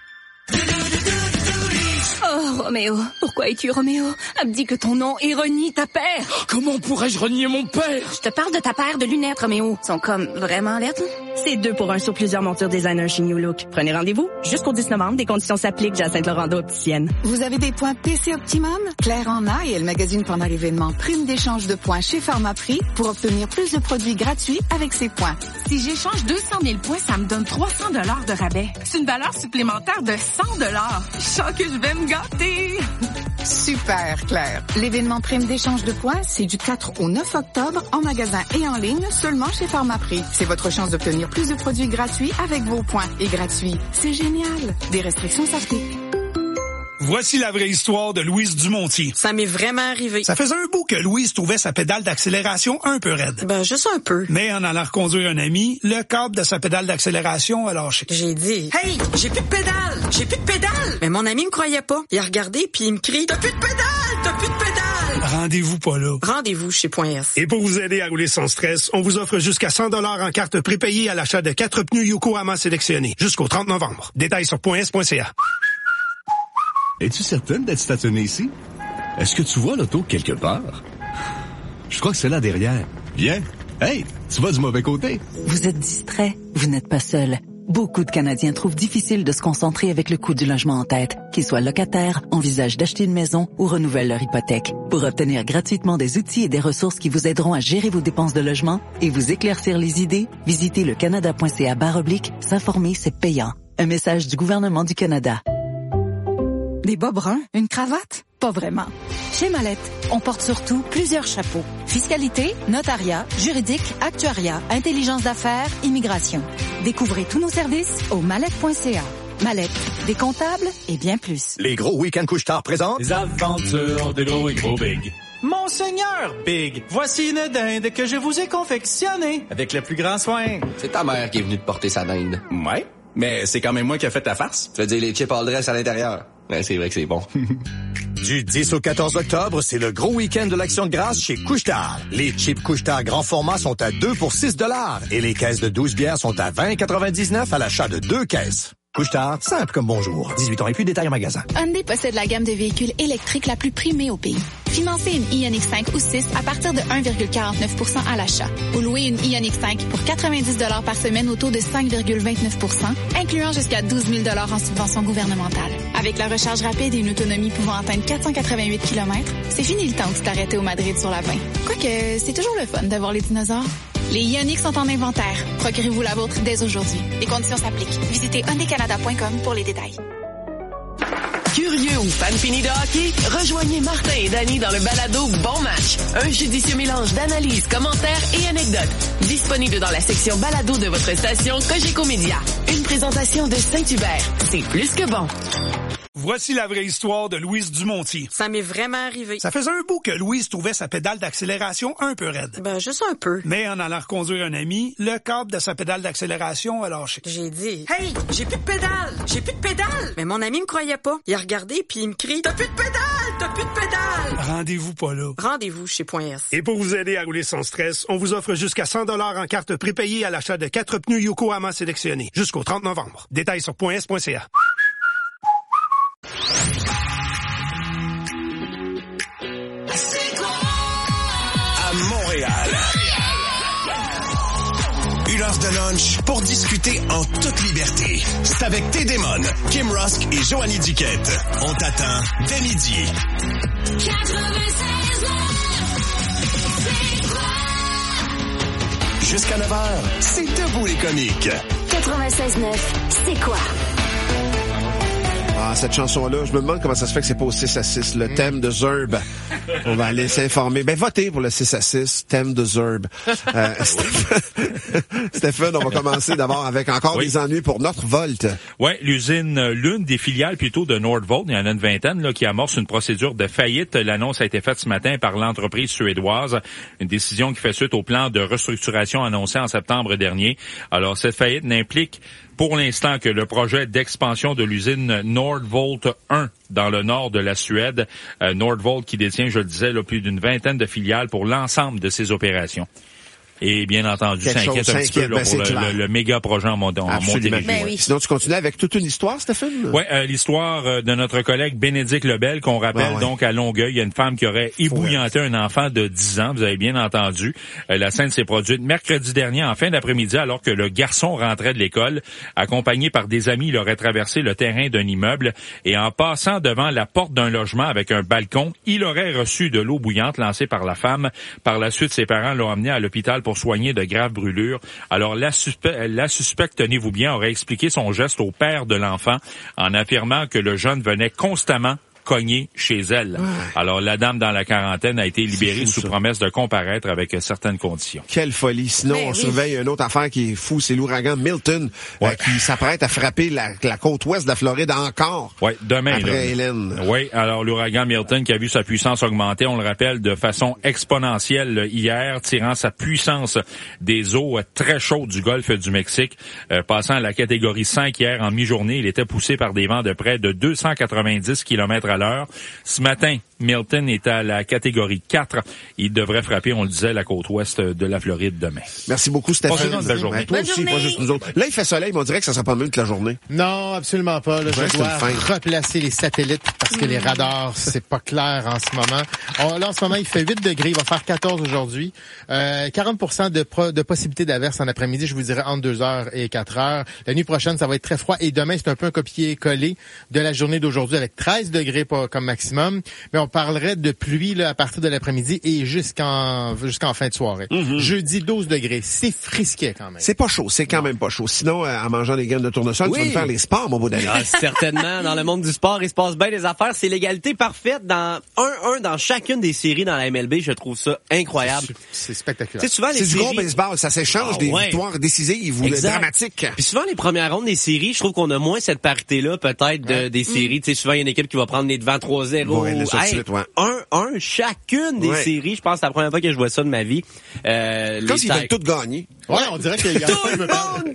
Oh, Roméo, pourquoi es-tu Roméo? Elle me dit que ton nom ironie ta père. Comment pourrais-je renier mon père? Je te parle de ta paire de lunettes, Roméo. Ils sont comme vraiment lettres. C'est deux pour un sur plusieurs montures designer chez New Look. Prenez rendez-vous jusqu'au dix novembre. Des conditions s'appliquent. Jacinthe Laurando opticienne. Vous avez des points P C Optimum? Claire en a et elle magasine pendant l'événement Prime d'échange de points chez Pharmaprix pour obtenir plus de produits gratuits avec ses points. Si j'échange deux cent mille points, ça me donne trois cents dollars de rabais. C'est une valeur supplémentaire de cent dollars. Je sens que je vais me gâter. Super, Claire. L'événement Prime d'échange de points, c'est du quatre au neuf octobre en magasin et en ligne seulement chez Pharmaprix. C'est votre chance d'obtenir plus de produits gratuits avec vos points. Et gratuits, c'est génial. Des restrictions s'appliquent. Voici la vraie histoire de Louise Dumontier. Ça m'est vraiment arrivé. Ça faisait un bout que Louise trouvait sa pédale d'accélération un peu raide. Ben, juste un peu. Mais en allant reconduire un ami, le câble de sa pédale d'accélération a lâché. J'ai dit, « Hey, j'ai plus de pédale! J'ai plus de pédale! » Mais mon ami me croyait pas. Il a regardé puis il me crie, « T'as plus de pédale! T'as plus de pédale! » Rendez-vous pas là. Rendez-vous chez Point S. Et pour vous aider à rouler sans stress, on vous offre jusqu'à cent dollars en carte prépayée à l'achat de quatre pneus Yokohama sélectionnés jusqu'au trente novembre. Détails sur point s point c a. Es-tu certaine d'être stationnée ici? Est-ce que tu vois l'auto quelque part? Je crois que c'est là derrière. Viens. Hey, tu vas du mauvais côté. Vous êtes distrait. Vous n'êtes pas seul. Beaucoup de Canadiens trouvent difficile de se concentrer avec le coût du logement en tête. Qu'ils soient locataires, envisagent d'acheter une maison ou renouvellent leur hypothèque. Pour obtenir gratuitement des outils et des ressources qui vous aideront à gérer vos dépenses de logement et vous éclaircir les idées, visitez le canada point c a barre oblique. S'informer, c'est payant. Un message du gouvernement du Canada. Des bas bruns? Une cravate? Pas vraiment. Chez Mallette, on porte surtout plusieurs chapeaux. Fiscalité, notariat, juridique, actuariat, intelligence d'affaires, immigration. Découvrez tous nos services au mallette point c a. Mallette, des comptables et bien plus. Les gros week-ends couche-tard présentent les aventures de gros et gros big. Monseigneur Big, voici une dinde que je vous ai confectionnée avec le plus grand soin. C'est ta mère qui est venue te porter sa dinde. Ouais, mais c'est quand même moi qui a fait ta farce. Tu veux dire les chips all dress à l'intérieur. Ouais, c'est vrai que c'est bon. Du dix au quatorze octobre, c'est le gros week-end de l'Action de grâce chez Couche-Tard. Les chips Couche-Tard grand format sont à deux pour six dollars et les caisses de douze bières sont à vingt quatre-vingt-dix-neuf à l'achat de deux caisses. Couche-Tard, simple comme bonjour. dix-huit ans et plus, détail en magasin. Hyundai possède la gamme de véhicules électriques la plus primée au pays. Financez une Ioniq cinq ou six à partir de un virgule quarante-neuf pour cent à l'achat. Ou louez une Ioniq cinq pour quatre-vingt-dix dollars par semaine au taux de cinq virgule vingt-neuf pour cent, incluant jusqu'à douze mille dollars en subvention gouvernementale. Avec la recharge rapide et une autonomie pouvant atteindre quatre cent quatre-vingt-huit kilomètres, c'est fini le temps où tu t'arrêtais au Madrid sur la vingt. Quoique, c'est toujours le fun de voir les dinosaures. Les Ioniq sont en inventaire. Procurez-vous la vôtre dès aujourd'hui. Les conditions s'appliquent. Visitez hyundai canada point com pour les détails. Curieux ou fan fini de hockey? Rejoignez Martin et Danny dans le balado Bon Match. Un judicieux mélange d'analyses, commentaires et anecdotes. Disponible dans la section balado de votre station Cogeco Média. Une présentation de Saint-Hubert. C'est plus que bon. Voici la vraie histoire de Louise Dumontier. Ça m'est vraiment arrivé. Ça faisait un bout que Louise trouvait sa pédale d'accélération un peu raide. Ben, juste un peu. Mais en allant reconduire un ami, le câble de sa pédale d'accélération a lâché. J'ai dit, hey, j'ai plus de pédale, j'ai plus de pédale. Mais mon ami me croyait pas. Il a regardé puis il me crie, t'as plus de pédale, t'as plus de pédale. Rendez-vous pas là. Rendez-vous chez Point S. Et pour vous aider à rouler sans stress, on vous offre jusqu'à cent dollars en carte prépayée à l'achat de quatre pneus Yokohama sélectionnés jusqu'au trente novembre. Détails sur point s point c a. À Montréal. Une heure de lunch pour discuter en toute liberté. C'est avec T-Démon, Kim Rusk et Joanie Duquette. On t'attend dès midi. Jusqu'à neuf heures, c'est debout les comiques. quatre-vingt-seize neuf, c'est quoi? Ah, cette chanson-là, je me demande comment ça se fait que c'est pas au six à six, le thème de Zurb. On va aller s'informer. Ben, votez pour le six à six, thème de Zurb. Euh, Stéphane, on va commencer d'abord avec encore oui. des ennuis pour Northvolt. Ouais, l'usine, l'une des filiales plutôt de Northvolt, il y en a une vingtaine, là, qui amorce une procédure de faillite. L'annonce a été faite ce matin par l'entreprise suédoise. Une décision qui fait suite au plan de restructuration annoncé en septembre dernier. Alors, cette faillite n'implique pour l'instant que le projet d'expansion de l'usine Nordvolt un dans le nord de la Suède. Euh, Nordvolt qui détient, je le disais, là, plus d'une vingtaine de filiales pour l'ensemble de ses opérations. Et bien entendu, ça inquiète un petit peu là, ben, pour le, le, le méga projet en, en Montérégie. Ben oui. Sinon, tu continues avec toute une histoire, Stéphane? Oui, euh, l'histoire euh, de notre collègue Bénédicte Lebel, qu'on rappelle ah ouais. donc à Longueuil. Il y a une femme qui aurait ébouillanté un enfant de dix ans, vous avez bien entendu. Euh, la scène s'est produite mercredi dernier en fin d'après-midi, alors que le garçon rentrait de l'école. Accompagné par des amis, il aurait traversé le terrain d'un immeuble et en passant devant la porte d'un logement avec un balcon, il aurait reçu de l'eau bouillante lancée par la femme. Par la suite, ses parents l'ont amené à l'hôpital pour soigner de graves brûlures. Alors, la, suspe- la suspecte, tenez-vous bien, aurait expliqué son geste au père de l'enfant en affirmant que le jeune venait constamment cogné chez elle. Ouais. Alors, la dame dans la quarantaine a été libérée fou, sous ça. promesse de comparaître avec certaines conditions. Quelle folie. Sinon, Mais on oui. surveille une autre affaire qui est fou, c'est l'ouragan Milton, ouais. euh, qui s'apprête à frapper la, la côte ouest de la Floride encore. Oui, demain. Après là. Hélène. Oui, alors l'ouragan Milton qui a vu sa puissance augmenter, on le rappelle, de façon exponentielle hier, tirant sa puissance des eaux très chaudes du golfe du Mexique, euh, passant à la catégorie cinq hier en mi-journée. Il était poussé par des vents de près de deux cent quatre-vingt-dix kilomètres à l'heure. Ce matin, Milton est à la catégorie quatre. Il devrait frapper, on le disait, la côte ouest de la Floride demain. Merci beaucoup, Stéphane. Bonne, bonne journée. Ben, toi bonne aussi, journée. pas juste nous autres. Là, il fait soleil, mais on dirait que ça sera pas mieux que la journée. Non, absolument pas. Là, je dois replacer les satellites parce que mmh. les radars, c'est pas clair en ce moment. On, là, en ce moment, il fait huit degrés. Il va faire quatorze aujourd'hui. Euh, quarante pour cent de, pro, de possibilité d'averse en après-midi. Je vous dirais entre deux heures et quatre heures. La nuit prochaine, ça va être très froid. Et demain, c'est un peu un copier-coller de la journée d'aujourd'hui avec treize degrés comme maximum. Mais on parlerait de pluie là, à partir de l'après-midi et jusqu'en jusqu'en fin de soirée. Mm-hmm. Jeudi, douze degrés. C'est frisquet quand même. C'est pas chaud. C'est quand non. même pas chaud. Sinon, euh, en mangeant des graines de tournesol, oui. tu vas me faire les sports, mon beau Daniel. Ah, certainement. Dans le monde du sport, il se passe bien des affaires. C'est l'égalité parfaite dans un un dans chacune des séries dans la M L B. Je trouve ça incroyable. C'est, c'est spectaculaire. C'est souvent les c'est séries... du gros baseball. Ça s'échange ah, des ouais. victoires décisives ou exact. dramatiques. Puis souvent, les premières rondes des séries, je trouve qu'on a moins cette parité-là, peut-être, de, ouais. des séries. Mm. Tu sais, souvent, il y a une équipe qui va prendre mener devant trois zéro. Ouais, hey, suite, ouais. un un chacune des ouais. séries. Je pense que c'est la première fois que je vois ça de ma vie. Euh, Comme s'ils veulent tout gagner. Ouais, on dirait qu'il y a tout le monde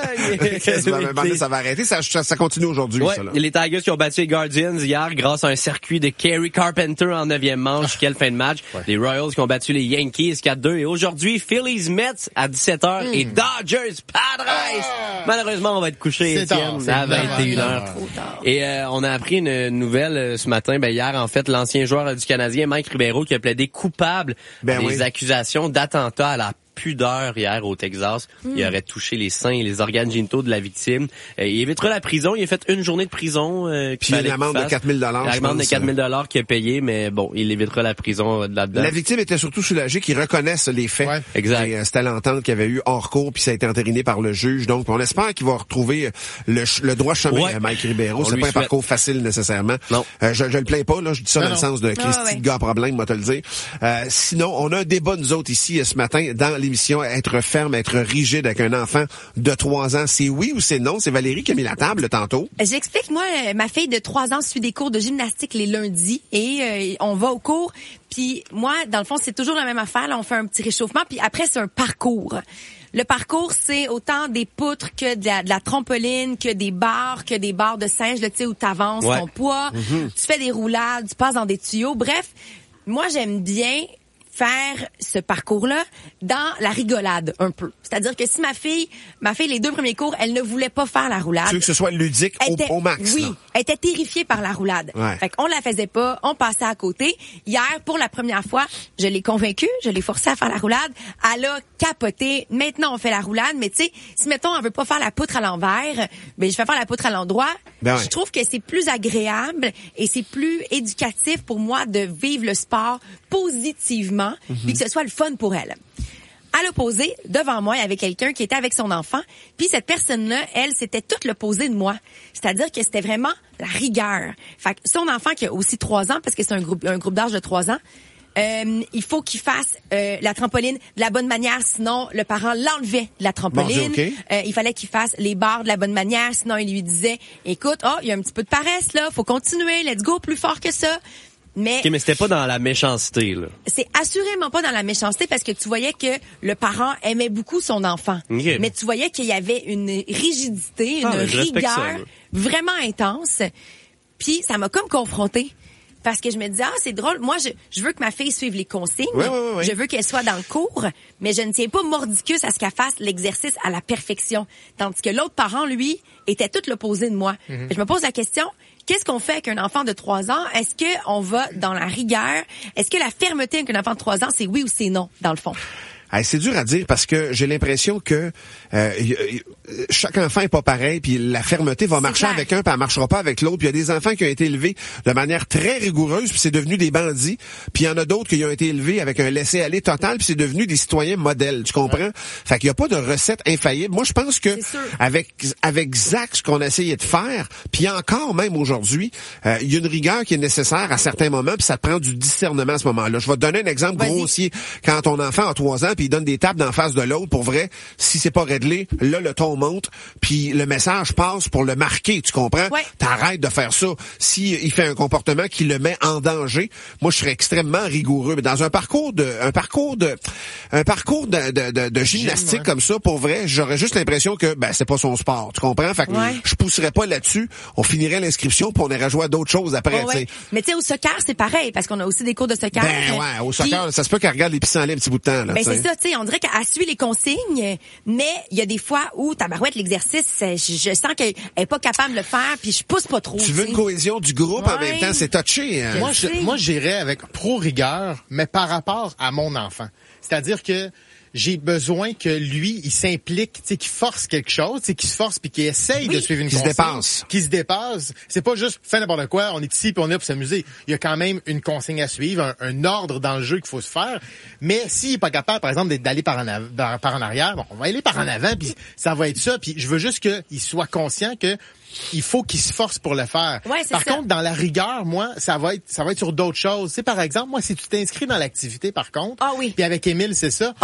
gagne! Ça va arrêter, ça, ça continue aujourd'hui, ouais, ça, là. Les Tigers qui ont battu les Guardians hier grâce à un circuit de Kerry Carpenter en neuvième manche. Quelle fin de match. Ouais. Les Royals qui ont battu les Yankees quatre deux. Et aujourd'hui, Phillies Mets à dix-sept heures mm. et Dodgers Padres. Ah! Malheureusement, on va être couché, Étienne, à vingt et une heures. Et euh, on a appris une nouvelle euh, ce matin, ben hier, en fait, l'ancien joueur du Canadien, Mike Ribeiro, qui a plaidé coupable ben des oui. accusations d'attentat à la pudeur hier au Texas. Mm. Il aurait touché les seins et les organes génitaux de la victime. Euh, il évitera la prison. Il a fait une journée de prison. Euh, Puis une amende de quatre mille dollars. L'amende de quatre mille dollars qu'il a payé, mais bon, il évitera la prison euh, là-dedans. La victime était surtout soulagée qu'ils reconnaissent les faits. Ouais. Exact. Et, euh, c'était l'entente qu'il y avait eu hors cours, puis ça a été entériné par le juge. Donc, on espère qu'il va retrouver le, le droit chemin à ouais. Mike Ribeiro. On C'est pas souhaite. un parcours facile nécessairement. Non. Euh, je, je le plains pas, là. Je dis ça non, dans non. le sens de Christy ah, ouais. de gars problème, moi te le dire. Euh, sinon, on a un débat, nous autres, ici, ce matin, dans l'émission Être ferme, être rigide avec un enfant de trois ans, c'est oui ou c'est non? C'est Valérie qui a mis la table tantôt. J'explique, moi, ma fille de trois ans suit des cours de gymnastique les lundis et euh, on va au cours. Puis moi, dans le fond, c'est toujours la même affaire. Là, on fait un petit réchauffement. Puis après, c'est un parcours. Le parcours, c'est autant des poutres que de la, de la trampoline, que des barres, que des barres de singe, tu sais, où tu avances ouais. ton poids. Mm-hmm. Tu fais des roulades, tu passes dans des tuyaux. Bref, moi, j'aime bien faire ce parcours-là dans la rigolade un peu. C'est-à-dire que si ma fille, ma fille, les deux premiers cours, elle ne voulait pas faire la roulade. Tu veux que ce soit ludique au, était, au max. Oui, là. Elle était terrifiée par la roulade. Ouais. Fait qu'on la faisait pas, on passait à côté. Hier, pour la première fois, je l'ai convaincue, je l'ai forcée à faire la roulade. Elle a capoté. Maintenant, on fait la roulade, mais tu sais, si mettons, on veut pas faire la poutre à l'envers, ben je vais faire la poutre à l'endroit. Ben ouais. Je trouve que c'est plus agréable et c'est plus éducatif pour moi de vivre le sport positivement, mm-hmm. puis que ce soit le fun pour elle. À l'opposé, devant moi, il y avait quelqu'un qui était avec son enfant, puis cette personne-là, elle, c'était tout l'opposé de moi. C'est-à-dire que c'était vraiment la rigueur. Fait que son enfant qui a aussi trois ans, parce que c'est un groupe, un groupe d'âge de trois ans, Euh, il faut qu'il fasse euh, la trampoline de la bonne manière, sinon le parent l'enlevait de la trampoline. Bon, okay. euh, il fallait qu'il fasse les barres de la bonne manière, sinon il lui disait, écoute, oh, il y a un petit peu de paresse là, faut continuer, let's go, plus fort que ça. Mais, okay, mais c'était pas dans la méchanceté, là. C'est assurément pas dans la méchanceté parce que tu voyais que le parent aimait beaucoup son enfant. Okay. Mais tu voyais qu'il y avait une rigidité, une ah, rigueur ça, vraiment intense. Puis ça m'a comme confrontée. Parce que je me disais, ah, c'est drôle. Moi, je, je veux que ma fille suive les consignes. Oui, oui, oui. Je veux qu'elle soit dans le cours. Mais je ne tiens pas mordicus à ce qu'elle fasse l'exercice à la perfection. Tandis que l'autre parent, lui, était tout l'opposé de moi. Mm-hmm. Je me pose la question, qu'est-ce qu'on fait avec un enfant de trois ans? Est-ce qu'on va dans la rigueur? Est-ce que la fermeté avec un enfant de trois ans, c'est oui ou c'est non, dans le fond? Hey, c'est dur à dire parce que j'ai l'impression que euh, y, y, chaque enfant est pas pareil, puis la fermeté va c'est marcher clair. avec un, puis elle marchera pas avec l'autre. Puis il y a des enfants qui ont été élevés de manière très rigoureuse, puis c'est devenu des bandits. Puis il y en a d'autres qui ont été élevés avec un laisser-aller total, puis c'est devenu des citoyens modèles. Tu comprends? Ouais. Fait qu'il y a pas de recette infaillible. Moi, je pense que avec avec Zach, ce qu'on a essayé de faire, puis encore même aujourd'hui, euh, il y a une rigueur qui est nécessaire à certains moments, puis ça te prend du discernement à ce moment-là. Je vais te donner un exemple Vas-y. grossier. Quand ton enfant a trois ans, puis il donne des tapes d'en face de l'autre, pour vrai, si c'est pas réglé, là, le ton monte, puis le message passe pour le marquer, tu comprends? Ouais. T'arrêtes de faire ça. Si il fait un comportement qui le met en danger, moi, je serais extrêmement rigoureux. Mais dans un parcours de, un parcours de, un parcours de, de, de, de gymnastique Gym, ouais. comme ça, pour vrai, j'aurais juste l'impression que, ben, c'est pas son sport, tu comprends? Fait que ouais. je pousserais pas là-dessus, on finirait l'inscription, puis on irait jouer à d'autres choses après, oh, ouais. Mais tu sais, au soccer, c'est pareil, parce qu'on a aussi des cours de soccer. Ben ouais, au soccer, puis... ça se peut qu'elle regarde les pissenlits un petit bout de temps, là. Ben c'est ça, tu sais, on dirait qu'elle suit les consignes, mais il y a des fois où tabarouette, l'exercice, je, je sens qu'elle est pas capable de le faire, puis je pousse pas trop. Tu veux t'sais. une cohésion du groupe ouais. en même temps, c'est touché. Hein? Moi, je, moi, j'irais avec pro-rigueur, mais par rapport à mon enfant. C'est-à-dire que j'ai besoin que lui, il s'implique, tu sais, qu'il force quelque chose, tu sais, qu'il se force puis qu'il essaye oui. de suivre une consigne. Qu'il se dépasse. Qu'il se dépasse. C'est pas juste faire n'importe quoi, on est ici puis on est là pour s'amuser. Il y a quand même une consigne à suivre, un, un ordre dans le jeu qu'il faut se faire. Mais s'il est pas capable, par exemple, d'aller par en, av- par en arrière, bon, on va aller par en avant puis ça va être ça. Puis je veux juste qu'il soit conscient que il faut qu'il se force pour le faire. Ouais, c'est par ça. contre, dans la rigueur, moi, ça va être, ça va être sur d'autres choses. Tu sais, par exemple, moi, si tu t'inscris dans l'activité, par contre, ah oui. puis avec Émile, c'est ça. Ah oui, on, on le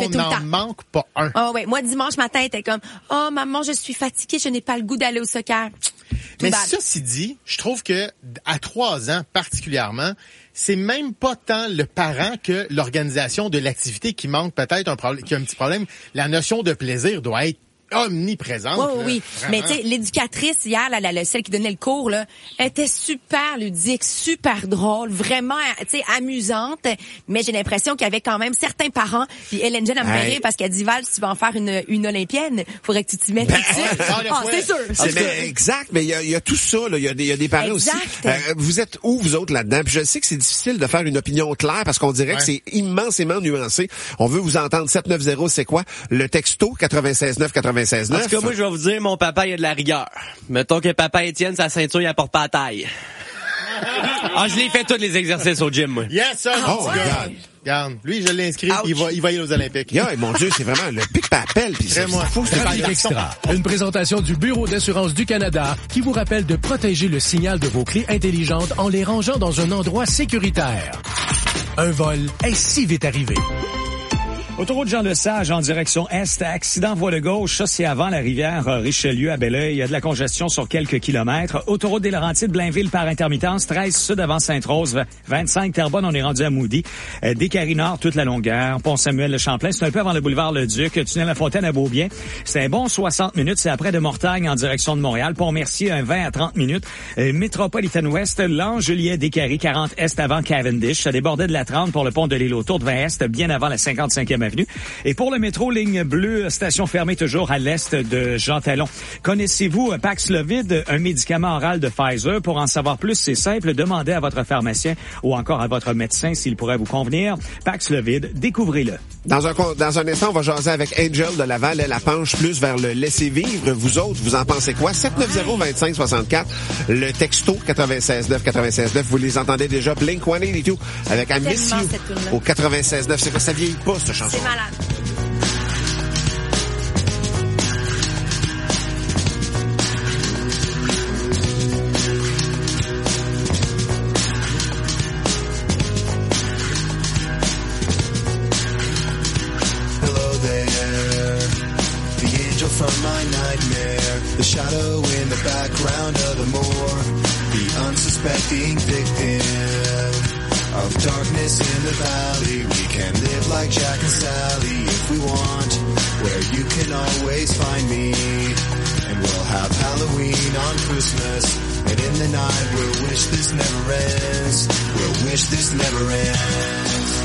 tout le temps. On n'en manque pas un. Oh, ouais. Moi, dimanche matin, elle était comme, oh, maman, je suis fatiguée, je n'ai pas le goût d'aller au soccer. Mais ceci dit, je trouve que à trois ans particulièrement, c'est même pas tant le parent que l'organisation de l'activité qui manque peut-être un problème, qui a un petit problème. La notion de plaisir doit être omniprésente. Oui, oui, oui. Mais tu sais, l'éducatrice hier, là, la, celle qui donnait le cours, là, elle était super ludique, super drôle, vraiment, tu sais, amusante. Mais j'ai l'impression qu'il y avait quand même certains parents. Puis Hélène Jeune a me fait rire parce qu'elle dit, Val, si tu vas en faire une, une olympienne, faudrait que tu t'y mettes. Ben, ah, ah, c'est sûr. C'est mais, exact, mais il y a, y a tout ça. Là. Il y a des, y a des parents exact. aussi. Euh, vous êtes où vous autres là-dedans? Puis je sais que c'est difficile de faire une opinion claire parce qu'on dirait ouais. que c'est immensément nuancé. On veut vous entendre. sept neuf zéro, c'est quoi? Le texto quatre-vingt-seize neuf quatre-vingt-seize neuf. En tout cas, moi, je vais vous dire, mon papa, il a de la rigueur. Mettons que papa Étienne, sa ceinture, il apporte pas la taille. Ah, je l'ai fait tous les exercices au gym, moi. Yes, sir. Oh, oh regarde. Regarde. Lui, je l'ai inscrit, il va, il va y aller aux Olympiques. Yeah, mon Dieu, c'est vraiment le pic papel puis c'est moi. Fou, c'est Trafic Extra. Une présentation du Bureau d'assurance du Canada qui vous rappelle de protéger le signal de vos clés intelligentes en les rangeant dans un endroit sécuritaire. Un vol est si vite arrivé. Autoroute Jean-Lesage en direction Est, accident voie de gauche, ça c'est avant la rivière Richelieu à Belleuil. Il y a de la congestion sur quelques kilomètres. Autoroute des Laurentides, Blainville par intermittence, treize sud avant Sainte-Rose, vingt-cinq Terrebonne, on est rendu à Moody. Euh, Décarie Nord, toute la longueur. Pont-Samuel-le-Champlain, c'est un peu avant le boulevard Le Duc. Tunnel La Fontaine à Beaubien, c'est un bon soixante minutes. C'est après de Mortagne en direction de Montréal. Pont-Mercier, un vingt à trente minutes. Euh, Métropolitaine Ouest, Langelier, Décarie, quarante Est avant Cavendish. Ça débordait de la trente pour le pont de l'île autour de vingt Est, bien avant la cinquante-cinquième avenue. Et pour le métro, ligne bleue, station fermée toujours à l'est de Jean Talon. Connaissez-vous Paxlovid, un médicament oral de Pfizer? Pour en savoir plus, c'est simple, demandez à votre pharmacien ou encore à votre médecin s'il pourrait vous convenir. Paxlovid, découvrez-le. Dans un, dans un instant, on va jaser avec Angel de Laval. Elle la penche plus vers le laisser-vivre. Vous autres, vous en pensez quoi? sept neuf zéro, vingt-cinq soixante-quatre. Le texto quatre-vingt-seize neuf quatre-vingt-seize neuf. Vous les entendez déjà. Blink cent quatre-vingt-douze avec I Miss You au quatre-vingt-seize neuf. C'est quoi? Ça vieillit pas, cette chanson. C'est malade. From my nightmare, the shadow in the background of the moor, the unsuspecting victim of darkness in the valley. We can live like Jack and Sally if we want, where you can always find me. And we'll have Halloween on Christmas, and in the night we'll wish this never ends. We'll wish this never ends.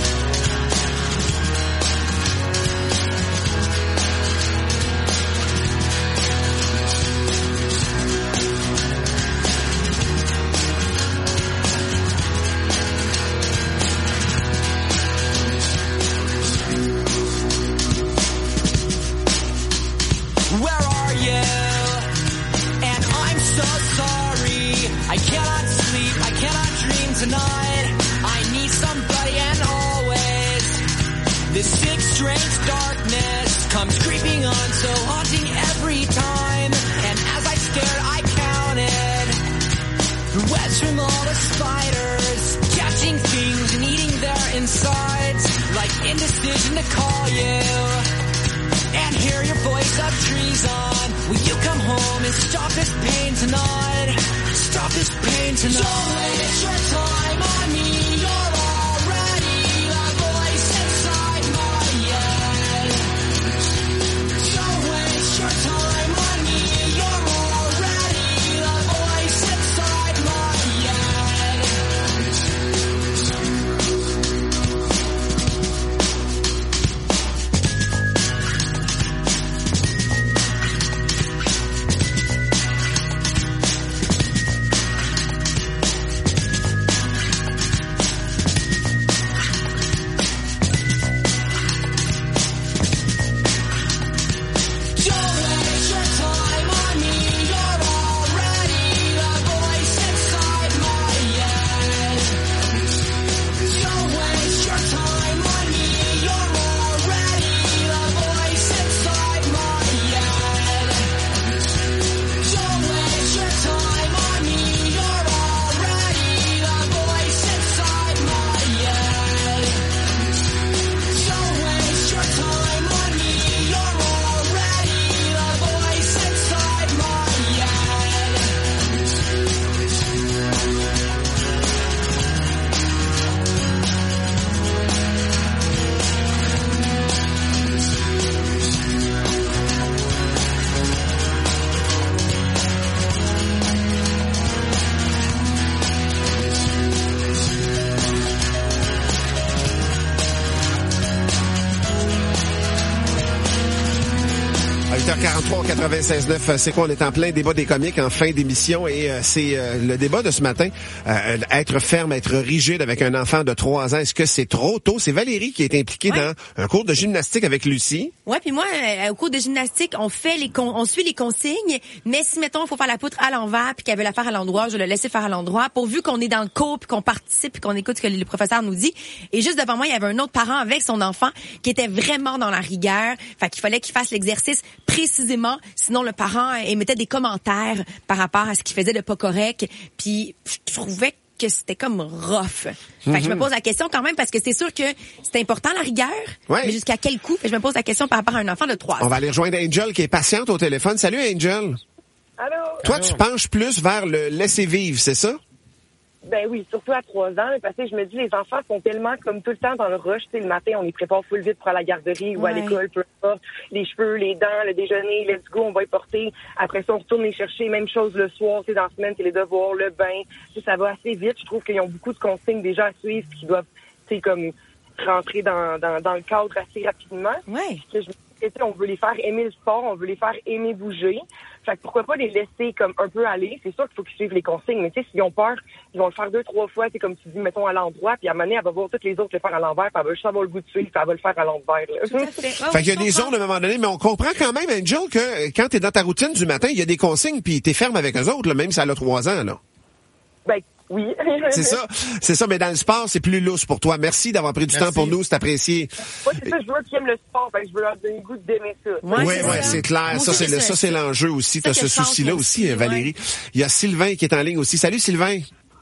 trois quatre-vingt-seize neuf, c'est quoi? On est en plein débat des comiques en fin d'émission et euh, c'est euh, le débat de ce matin. Euh, être ferme, être rigide avec un enfant de trois ans, est-ce que c'est trop tôt? C'est Valérie qui est impliquée ouais. dans un cours de gymnastique avec Lucie. Ouais, puis moi, euh, au cours de gymnastique, on fait les con- on suit les consignes, mais si, mettons, il faut faire la poutre à l'envers puis qu'elle veut la faire à l'endroit, je vais le laisser faire à l'endroit, pourvu qu'on est dans le cours puis qu'on participe puis qu'on écoute ce que le professeur nous dit. Et juste devant moi, il y avait un autre parent avec son enfant qui était vraiment dans la rigueur. Fait qu'il fallait qu'il fasse l'exercice précisément, sinon le parent émettait des commentaires par rapport à ce qu'il faisait de pas correct. Puis je trouvais que c'était comme rough. Fait mm-hmm. que je me pose la question quand même parce que c'est sûr que c'est important la rigueur, ouais. mais jusqu'à quel coup? Fait que je me pose la question par rapport à un enfant de trois ans. On va aller rejoindre Angel qui est patiente au téléphone. Salut Angel. Allô. Toi, Allô. Tu penches plus vers le laisser vivre, c'est ça? Ben oui, surtout à trois ans, parce que je me dis, les enfants sont tellement comme tout le temps dans le rush. Tu sais, le matin, on les prépare full vite pour aller à la garderie ou ouais. à l'école, peu importe. Les cheveux, les dents, le déjeuner, let's go, on va y porter. Après ça, on retourne les chercher. Même chose le soir, tu sais, dans la semaine, c'est les devoirs, le bain. Tu sais, ça va assez vite. Je trouve qu'ils ont beaucoup de consignes déjà à suivre qui doivent, tu sais, comme rentrer dans, dans, dans le cadre assez rapidement. Ouais. Je me dis, on veut les faire aimer le sport, on veut les faire aimer bouger. Fait que pourquoi pas les laisser comme un peu aller? C'est sûr qu'il faut qu'ils suivent les consignes, mais tu sais, s'ils ont peur, ils vont le faire deux, trois fois, c'est comme tu dis, mettons à l'endroit, puis à un moment donné, elle va voir toutes les autres le faire à l'envers, puis elle va juste avoir le goût de suivre, puis elle va le faire à l'envers. Tout à fait. Oh, fait qu'il y a des zones à un moment donné, mais on comprend quand même, Angel, que quand t'es dans ta routine du matin, il y a des consignes, puis t'es ferme avec eux autres, là, même si elle a trois ans, là. Ben, oui. C'est ça, c'est ça, mais dans le sport, c'est plus lousse pour toi. Merci d'avoir pris du Merci. temps pour nous, c'est apprécié. Moi, c'est ça, je veux qu'ils aiment le sport, fait que je veux leur donner le goût d'aimer ça. Oui, oui, ouais, ouais, c'est clair. Ça, c'est, le, ça, c'est l'enjeu aussi. Tu as ce souci-là aussi, aussi, Valérie. Ouais. Il y a Sylvain qui est en ligne aussi. Salut, Sylvain.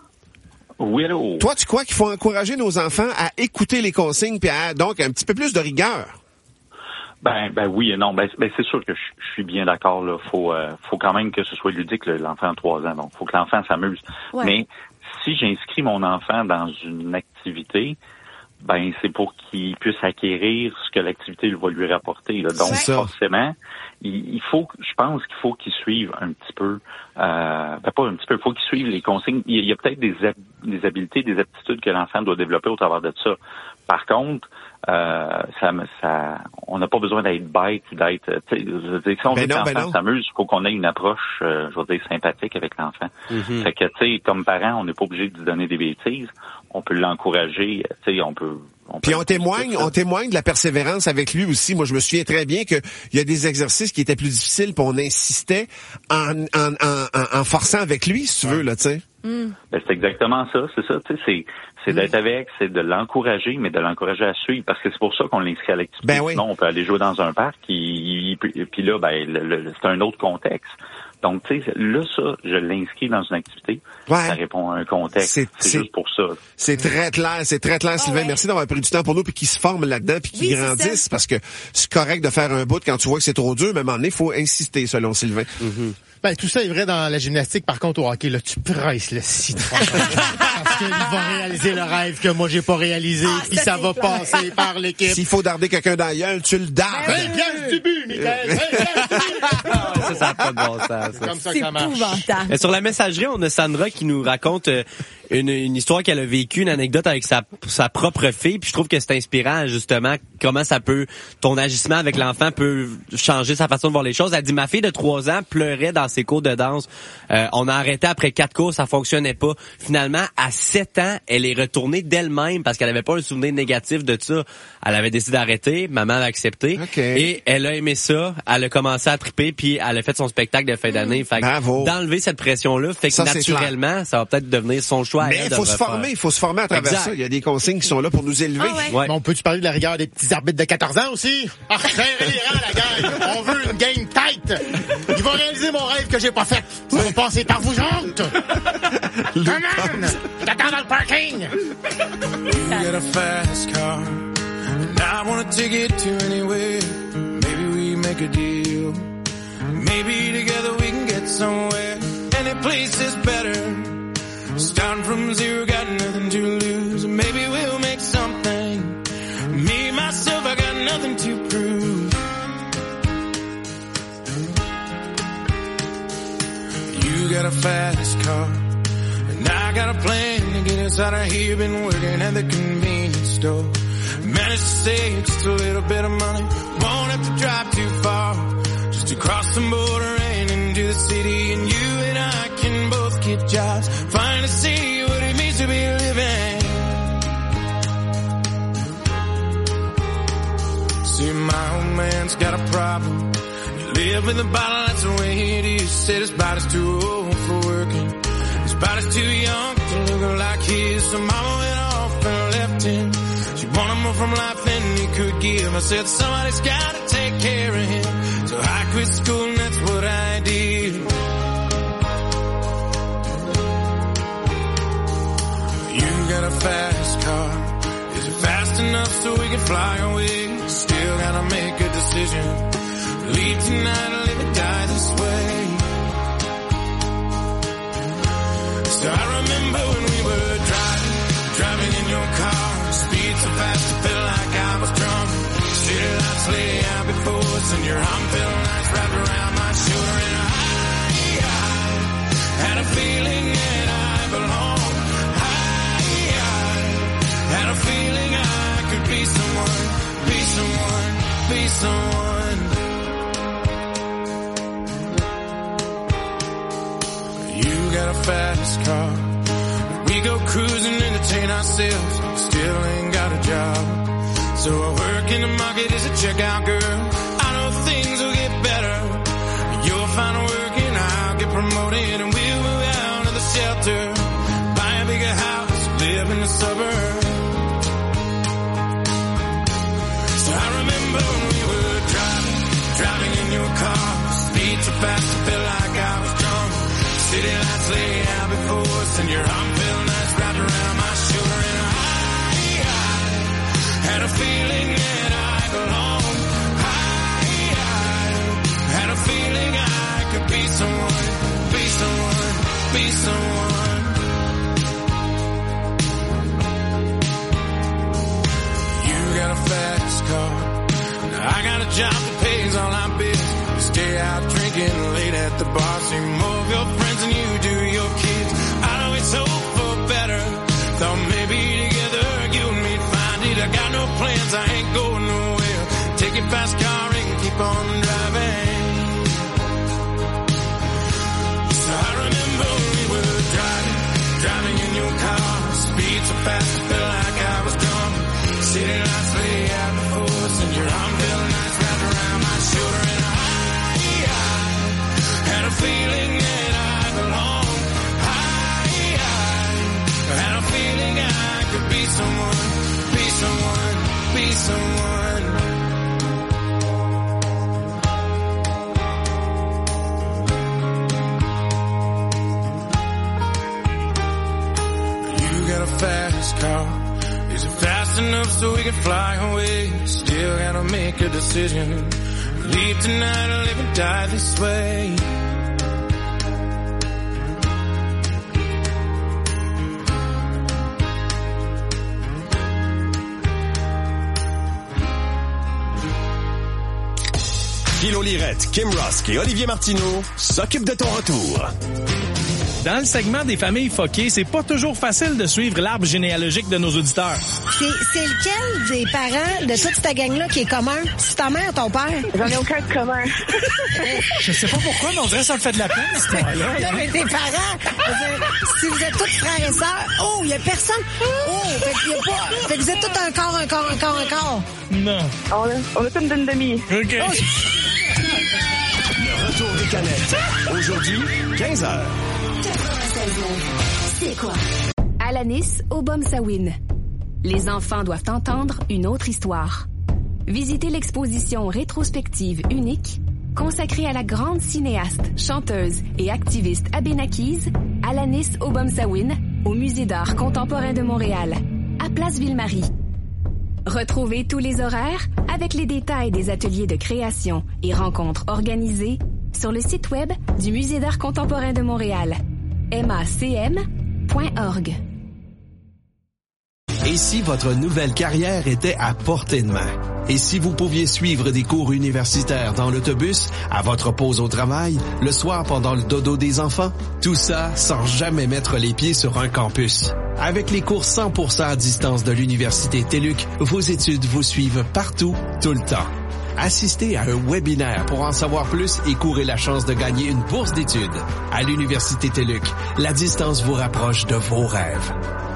Oui, allô. Toi, tu crois qu'il faut encourager nos enfants à écouter les consignes puis à, donc, un petit peu plus de rigueur? Ben, ben oui et non. Ben, ben c'est sûr que je, je suis bien d'accord. Là, faut, euh, faut quand même que ce soit ludique l'enfant de trois ans. Donc, faut que l'enfant s'amuse. Ouais. Mais si j'inscris mon enfant dans une activité, ben c'est pour qu'il puisse acquérir ce que l'activité va lui rapporter. Là. Donc, forcément, il, il faut, je pense qu'il faut qu'il suive un petit peu. Euh, ben pas un petit peu. Il faut qu'il suive les consignes. Il y a, il y a peut-être des, des habiletés, des aptitudes que l'enfant doit développer au travers de ça. Par contre, Euh, ça, ça, on n'a pas besoin d'être bête ou d'être, tu sais, je veux dire, si on veut ben que l'enfant s'amuse, il faut qu'on ait une approche, euh, je veux dire, sympathique avec l'enfant. Mm-hmm. Fait que, tu sais, comme parent, on n'est pas obligé de lui donner des bêtises. On peut l'encourager, tu sais, on peut. On Puis peut on témoigne, on témoigne de la persévérance avec lui aussi. Moi, je me souviens très bien qu'il y a des exercices qui étaient plus difficiles, puis on insistait en, en, en, en forçant avec lui, si tu veux, là, tu sais. Mm. Ben, c'est exactement ça, c'est ça, tu sais, c'est, c'est d'être avec, c'est de l'encourager, mais de l'encourager à suivre, parce que c'est pour ça qu'on l'inscrit à l'activité. Ben oui. Sinon, on peut aller jouer dans un parc, et puis là, ben, le, le, c'est un autre contexte. Donc, tu sais, là, ça, je l'inscris dans une activité. Ouais. Ça répond à un contexte. C'est, c'est, c'est juste pour ça. C'est très clair, c'est très clair, oh, Sylvain. Ouais. Merci d'avoir pris du temps pour nous puis qu'ils se forment là-dedans puis qu'ils oui, grandissent parce que c'est correct de faire un bout quand tu vois que c'est trop dur, mais à un moment donné, il faut insister, selon Sylvain. Mm-hmm. Ben, tout ça est vrai dans la gymnastique. Par contre, au hockey, là, tu presses le citron. Parce qu'il va réaliser le rêve que moi, j'ai pas réalisé. Ah, puis ça, ça va clair. passer par l'équipe. S'il faut darder quelqu'un dans la gueule, tu le dardes. vingt piastres du but, Michael! vingt piastres du but! Ça, ça n'a pas de bon sens, ça. Comme ça que ça marche. Et sur la messagerie, on a Sandra qui nous raconte euh, une, une histoire qu'elle a vécue, une anecdote avec sa, sa propre fille. Puis je trouve que c'est inspirant, justement, comment ça peut, ton agissement avec l'enfant peut changer sa façon de voir les choses. Elle dit, ma fille de trois ans pleurait dans ses cours de danse. Euh, on a arrêté après quatre cours, ça fonctionnait pas. Finalement, à sept ans, elle est retournée d'elle-même parce qu'elle avait pas un souvenir négatif de ça. Elle avait décidé d'arrêter, maman l'a accepté. Okay. Et elle a aimé ça, elle a commencé à triper, puis elle a fait son spectacle de fin d'année. Fait que d'enlever cette pression-là, fait que ça, naturellement, ça va peut-être devenir son choix. Mais il faut se former, il faut se former à travers exact. ça. Il y a des consignes qui sont là pour nous élever. Ah ouais. Ouais. Mais on peut-tu parler de la rigueur des petits arbitres de quatorze ans aussi? Ah, serrez les rangs, la gang! On veut une game tight! Ils vont réaliser mon rêve que j'ai pas fait! Vous oui. passez par vous autres! Come on! J'attends dans le parking! You got a fast car and I wanna take it to anywhere. Maybe we make a deal. Maybe together we can get somewhere. Any place is better. Starting from zero, got nothing to lose. Maybe we'll make something. Me, myself, I got nothing to prove. You got a fast car, and I got a plan to get us out of here. Been working at the convenience store. Managed to save just a little bit of money. Won't have to drive too far. Just to cross the border and into the city, and you and I can both get jobs, finally see what it means to be living. See, my old man's got a problem. You live with a bottle, that's the way it is. Said his body's too old for working, his body's too young to look like his. So mama went off and left him. She wanted more from life than he could give. I said somebody's gotta take care of him. So I quit school and that's what I did. You got a fast car. Is it fast enough so we can fly away? Still gotta make a decision. Leave tonight or live or die this way. So I remember when we were driving, driving in your car. Speed so fast it felt like I was drunk. City lights lay out before us and your arm felt nice wrapped around my shoulder. And I, I had a feeling that I belonged. I, I had a feeling I could be someone, be someone, be someone. You got a fast car. We go cruising, entertain ourselves. Still ain't got a job. So I work in the market as a checkout girl. I know things will get better. You'll find work and I'll get promoted, and we'll move out of the shelter, buy a bigger house, live in the suburbs. So I remember when we were driving, driving in your car. Speed so fast it felt like I was drunk. City lights lay out before us and your arm felt nice wrapped around my shoulder. And I, I had a feeling that I belonged. I, I had a feeling I could be someone, be someone, be someone. You got a fast car. Now I got a job that pays all our bills. Stay out drinking late at the bar. See more of your friends than you do your kids. I know it's hope for better. Thought maybe together you and me'd find it. I got no plans, I ain't going nowhere. Take your fast car and keep on driving. So I remember when we were driving, driving in your car. Speed so fast it felt like I was drunk. City lights lay out before us and your arm felt nice wrapped around my shoulder. And had a feeling that I belonged. I, I had a feeling I could be someone, be someone, be someone. You got a fast car. Is it fast enough so we can fly away? Still gotta make a decision. Leave tonight or live and die this way. Guillaume Lirette, Kim Rusk et Olivier Martineau s'occupent de ton retour. Dans le segment des familles fuckées, c'est pas toujours facile de suivre l'arbre généalogique de nos auditeurs. C'est, c'est lequel des parents de toute cette gang-là qui est commun? C'est ta mère, ton père? J'en ai aucun de commun. Je sais pas pourquoi, mais on dirait que ça me fait de la peine, cette histoire-là. Non, mais tes parents, si vous êtes tous frères et sœurs, oh, il y a personne. Oh, fait qu'il y a pas. Fait que vous êtes tous un corps, un corps, un corps, un corps. Non. On a, on a comme d'une demi. OK. Oh, le retour des canettes. Aujourd'hui, quinze heures. C'est quoi? Alanis Obomsawin. Les enfants doivent entendre une autre histoire. Visitez l'exposition rétrospective unique consacrée à la grande cinéaste, chanteuse et activiste abénakise Alanis Obomsawin au Musée d'art contemporain de Montréal, à Place Ville-Marie. Retrouvez tous les horaires avec les détails des ateliers de création et rencontres organisées sur le site web du Musée d'art contemporain de Montréal, m a c m point org. Et si votre nouvelle carrière était à portée de main? Et si vous pouviez suivre des cours universitaires dans l'autobus, à votre pause au travail, le soir pendant le dodo des enfants? Tout ça sans jamais mettre les pieds sur un campus. Avec les cours cent pour cent à distance de l'Université TÉLUQ, vos études vous suivent partout, tout le temps. Assistez à un webinaire pour en savoir plus et courir la chance de gagner une bourse d'études. À l'Université TELUC, la distance vous rapproche de vos rêves.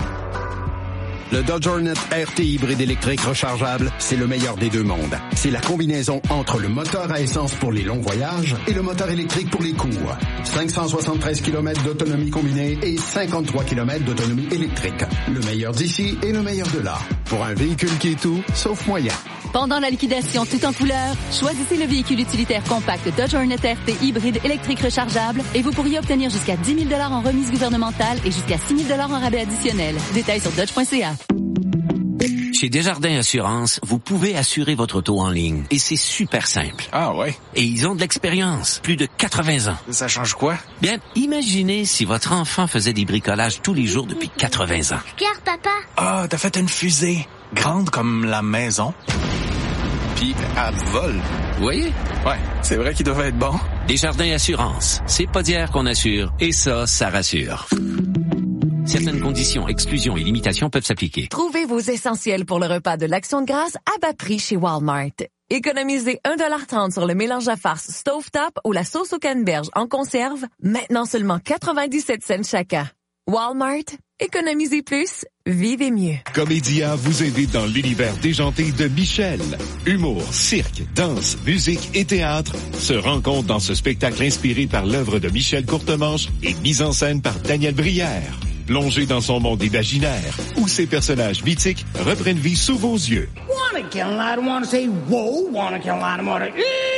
Le Dodge Hornet R T hybride électrique rechargeable, c'est le meilleur des deux mondes. C'est la combinaison entre le moteur à essence pour les longs voyages et le moteur électrique pour les courts. cinq cent soixante-treize kilomètres d'autonomie combinée et cinquante-trois kilomètres d'autonomie électrique. Le meilleur d'ici et le meilleur de là. Pour un véhicule qui est tout, sauf moyen. Pendant la liquidation tout en couleur, choisissez le véhicule utilitaire compact Dodge Hornet R T hybride électrique rechargeable et vous pourriez obtenir jusqu'à dix mille dollars en remise gouvernementale et jusqu'à six mille dollars en rabais additionnel. Détails sur dodge point c a. Chez Desjardins Assurance, vous pouvez assurer votre auto en ligne. Et c'est super simple. Ah ouais? Et ils ont de l'expérience. Plus de quatre-vingts ans. Ça change quoi? Bien, imaginez si votre enfant faisait des bricolages tous les jours depuis quatre-vingts ans. Regarde, papa. Ah, t'as fait une fusée. Grande comme la maison. Puis, elle vole. Vous voyez? Ouais, c'est vrai qu'il devait être bon. Desjardins Assurance. C'est pas d'hier qu'on assure. Et ça, ça rassure. Certaines conditions, exclusions et limitations peuvent s'appliquer. Trouvez vos essentiels pour le repas de l'Action de grâce à bas prix chez Walmart. Économisez un dollar trente sur le mélange à farce Stovetop ou la sauce au canneberge en conserve, maintenant seulement quatre-vingt-dix-sept cents chacun. Walmart, économisez plus, vivez mieux. Comédia vous invite dans l'univers déjanté de Michel. Humour, cirque, danse, musique et théâtre se rencontrent dans ce spectacle inspiré par l'œuvre de Michel Courtemanche et mis en scène par Daniel Brière. Plongez dans son monde imaginaire, où ses personnages mythiques reprennent vie sous vos yeux. Wanna kill a lot, wanna say whoa, wanna kill a lot, wanna...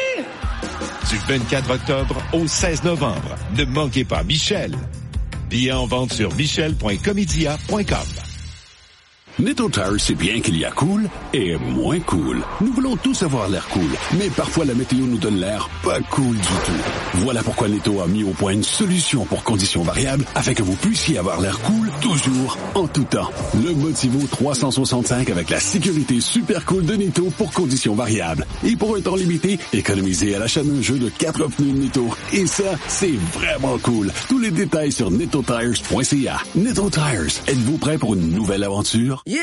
Du vingt-quatre octobre au seize novembre. Ne manquez pas Michel. Billets en vente sur michel point comedia point com. Netto Tires sait bien qu'il y a cool et moins cool. Nous voulons tous avoir l'air cool, mais parfois la météo nous donne l'air pas cool du tout. Voilà pourquoi Netto a mis au point une solution pour conditions variables afin que vous puissiez avoir l'air cool toujours, en tout temps. Le Motivo trois cent soixante-cinq avec la sécurité super cool de Netto pour conditions variables. Et pour un temps limité, économisez à l'achat d'un jeu de quatre pneus Netto. Et ça, c'est vraiment cool. Tous les détails sur netto tires point c a. Netto Tires, êtes-vous prêt pour une nouvelle aventure? Yeah!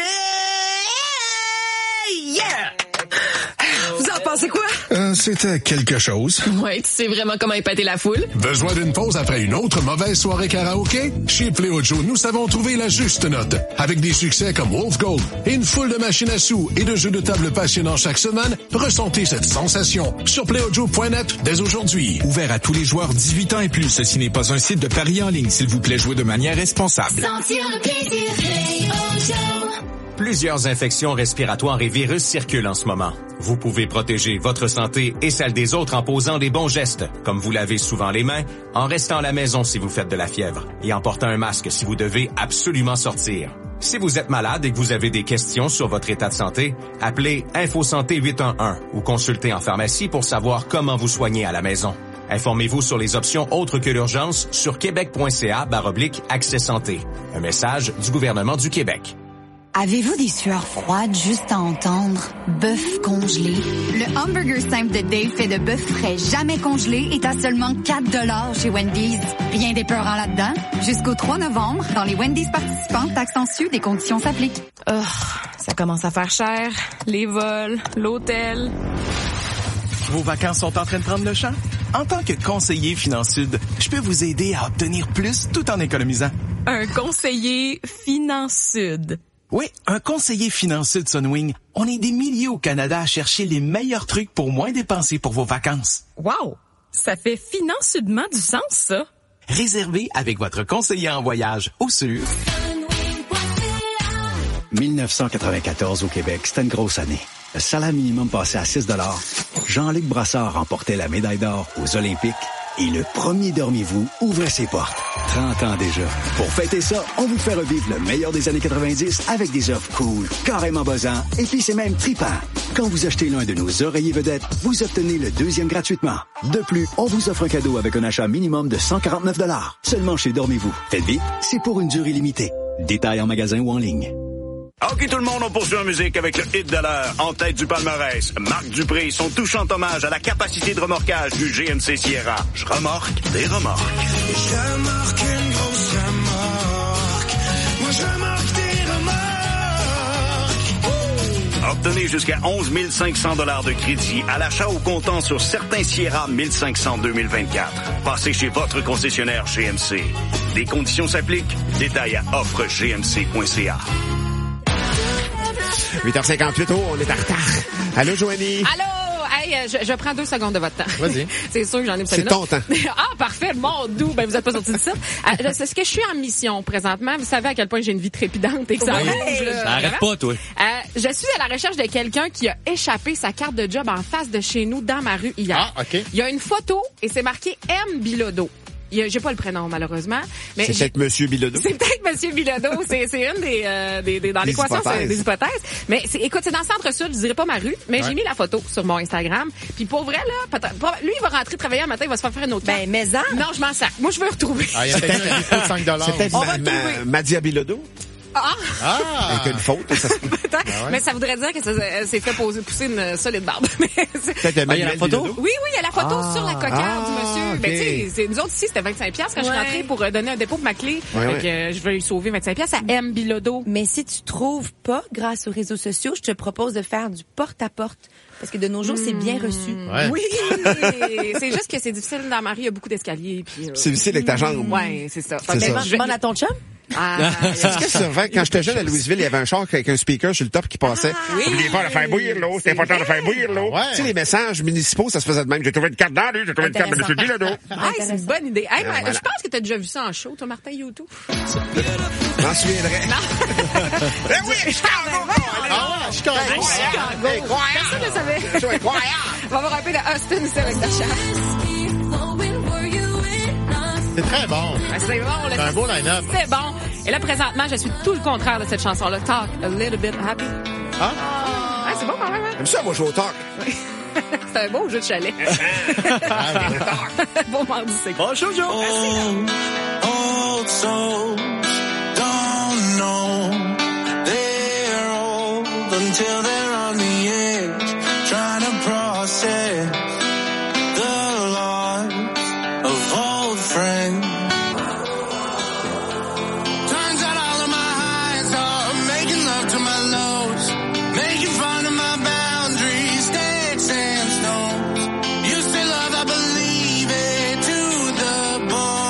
Yeah! Vous en pensez quoi? Euh, c'était quelque chose. Ouais, tu sais vraiment comment épater la foule. Besoin d'une pause après une autre mauvaise soirée karaoké? Chez Pléo Joe, nous savons trouver la juste note. Avec des succès comme Wolf Gold et une foule de machines à sous et de jeux de table passionnants chaque semaine, ressentez cette sensation sur pléo joe point net dès aujourd'hui. Ouvert à tous les joueurs dix-huit ans et plus. Ceci n'est pas un site de paris en ligne. S'il vous plaît, jouez de manière responsable. Sentir le plaisir, Pléo Joe. Plusieurs infections respiratoires et virus circulent en ce moment. Vous pouvez protéger votre santé et celle des autres en posant des bons gestes, comme vous lavez souvent les mains, en restant à la maison si vous faites de la fièvre et en portant un masque si vous devez absolument sortir. Si vous êtes malade et que vous avez des questions sur votre état de santé, appelez InfoSanté huit un un ou consultez en pharmacie pour savoir comment vous soigner à la maison. Informez-vous sur les options autres que l'urgence sur québec point c a barre oblique accès santé. Un message du gouvernement du Québec. Avez-vous des sueurs froides juste à entendre? Bœuf congelé. Le hamburger simple de Dave fait de bœuf frais jamais congelé est à seulement quatre dollars chez Wendy's. Rien d'épeurant là-dedans. Jusqu'au trois novembre, dans les Wendy's participantes, taxes en sus, des conditions s'appliquent. Oh, ça commence à faire cher. Les vols, l'hôtel. Vos vacances sont en train de prendre le champ? En tant que conseiller FinanSud, je peux vous aider à obtenir plus tout en économisant. Un conseiller FinanSud. Oui, un conseiller FinanSud Sunwing. On est des milliers au Canada à chercher les meilleurs trucs pour moins dépenser pour vos vacances. Wow! Ça fait financièrement du sens, ça. Réservez avec votre conseiller en voyage au sûr. mille neuf cent quatre-vingt-quatorze au Québec, c'était une grosse année. Le salaire minimum passait à six dollars. Jean-Luc Brassard remportait la médaille d'or aux Olympiques. Et le premier Dormez-vous ouvrait ses portes. trente ans déjà. Pour fêter ça, on vous fait revivre le meilleur des années quatre-vingt-dix avec des offres cool, carrément buzzants, et puis c'est même trippant. Quand vous achetez l'un de nos oreillers vedettes, vous obtenez le deuxième gratuitement. De plus, on vous offre un cadeau avec un achat minimum de cent quarante-neuf dollars. Seulement chez Dormez-vous. Faites vite, c'est pour une durée limitée. Détails en magasin ou en ligne. OK, tout le monde, on poursuit en musique avec le hit de l'heure, en tête du palmarès. Marc Dupré, son touchant hommage à la capacité de remorquage du G M C Sierra. Je remorque des remorques. Je remorque une grosse remorque. Moi, je remorque des remorques. Obtenez jusqu'à onze mille cinq cents dollars de crédit à l'achat au comptant sur certains Sierra mille cinq cents deux mille vingt-quatre. Passez chez votre concessionnaire G M C. Des conditions s'appliquent. Détails à offre g m c point c a. huit heures cinquante-huit, oh, on est en retard. Allô, Joanie? Allô? Hey, je, je prends deux secondes de votre temps. Vas-y. C'est sûr que j'en ai C'est ton temps. Ah, parfait. Mon doux. Ben, vous êtes pas sorti de ça. Euh, c'est ce que je suis en mission présentement. Vous savez à quel point j'ai une vie trépidante et que ça Ouais. bouge, là. Ça arrête pas, toi. Euh, je suis à la recherche de quelqu'un qui a échappé sa carte de job en face de chez nous dans ma rue hier. Ah, OK. Il y a une photo et c'est marqué M. Bilodeau. Il y a- J'ai pas le prénom, malheureusement. Mais C'est j'ai- peut-être Monsieur Bilodeau. c'est peut-être Monsieur Bilodeau. C'est, c'est une des, euh, des, des dans Des l'équation, hypothèses. c'est des hypothèses. Mais c'est, écoute, c'est dans le centre-sud, je dirais pas ma rue, mais Ouais. j'ai mis la photo sur mon Instagram. Puis pour vrai, là, peut-être- pas- lui, il va rentrer travailler un matin, il va se faire faire une autre carte. Ben, mais en. Non, je m'en sac. Moi, je veux retrouver. Ah, il y a peut-être un dépôt de cinq dollars. C'est peut-être On va ma, le ma, trouver. Madia Bilodeau. Ah! Ah! Avec une faute. Ça se... Peut-être. Ah ouais? Mais ça voudrait dire que ça euh, s'est fait poser, pousser une solide barbe. Mais c'est- Peut-être Ah, il y a Manuel la photo? Bilodeau. Oui, oui, il y a la photo Ah. sur la coquille Ah, du monsieur. ok. Ben, tu sais, c'est- nous autres ici, c'était vingt-cinq piastres quand je suis Ouais. rentrée pour euh, donner un dépôt pour ma clé. Ouais, Fait ouais. que, euh, je vais lui sauver vingt-cinq piastres à M. Bilodeau. Mais si tu trouves pas, grâce aux réseaux sociaux, je te propose de faire du porte-à-porte. Parce que de nos jours, c'est bien reçu. Ouais. Oui! C'est juste que c'est difficile dans ma rue, il y a beaucoup d'escaliers. Puis, euh, C'est difficile avec ta jambe. Ouais, c'est ça. C'est Fait que ça. je- Demande à ton chum. Ah, C'est ce que c'est vrai, quand j'étais jeune à Louisville, il y avait un char avec un speaker sur le top qui passait. oui. N'oubliez pas de faire bouillir l'eau, c'est important de faire bouillir l'eau. Ouais. Tu sais, les messages municipaux, ça se faisait de même. J'ai trouvé une carte dans la rue, j'ai trouvé une carte de M. Bilodeau. Ah, c'est une bonne idée. Hey, Ah, mais voilà. Je pense que tu as déjà vu ça en show, toi, Martin YouTube. Je m'en souviendrai. Ben oui, Chicago! Ah ouais, Chicago! Chicago. Personne ne le savait. C'est incroyable! On va avoir un peu de Austin ici avec Dasha. C'est très bon. Ah, c'est bon, C'est là. un beau line-up. C'est bon. Et là, présentement, je suis tout le contraire de cette chanson-là. Talk a little bit happy. Ah? Ah, c'est bon quand même, hein? Comme ça, moi, je joue au talk. C'est un beau jeu de chalet. Bon mardi, c'est Bon show, Joe. Old souls don't know they're old until they're on the edge, trying to process the loss of old friends.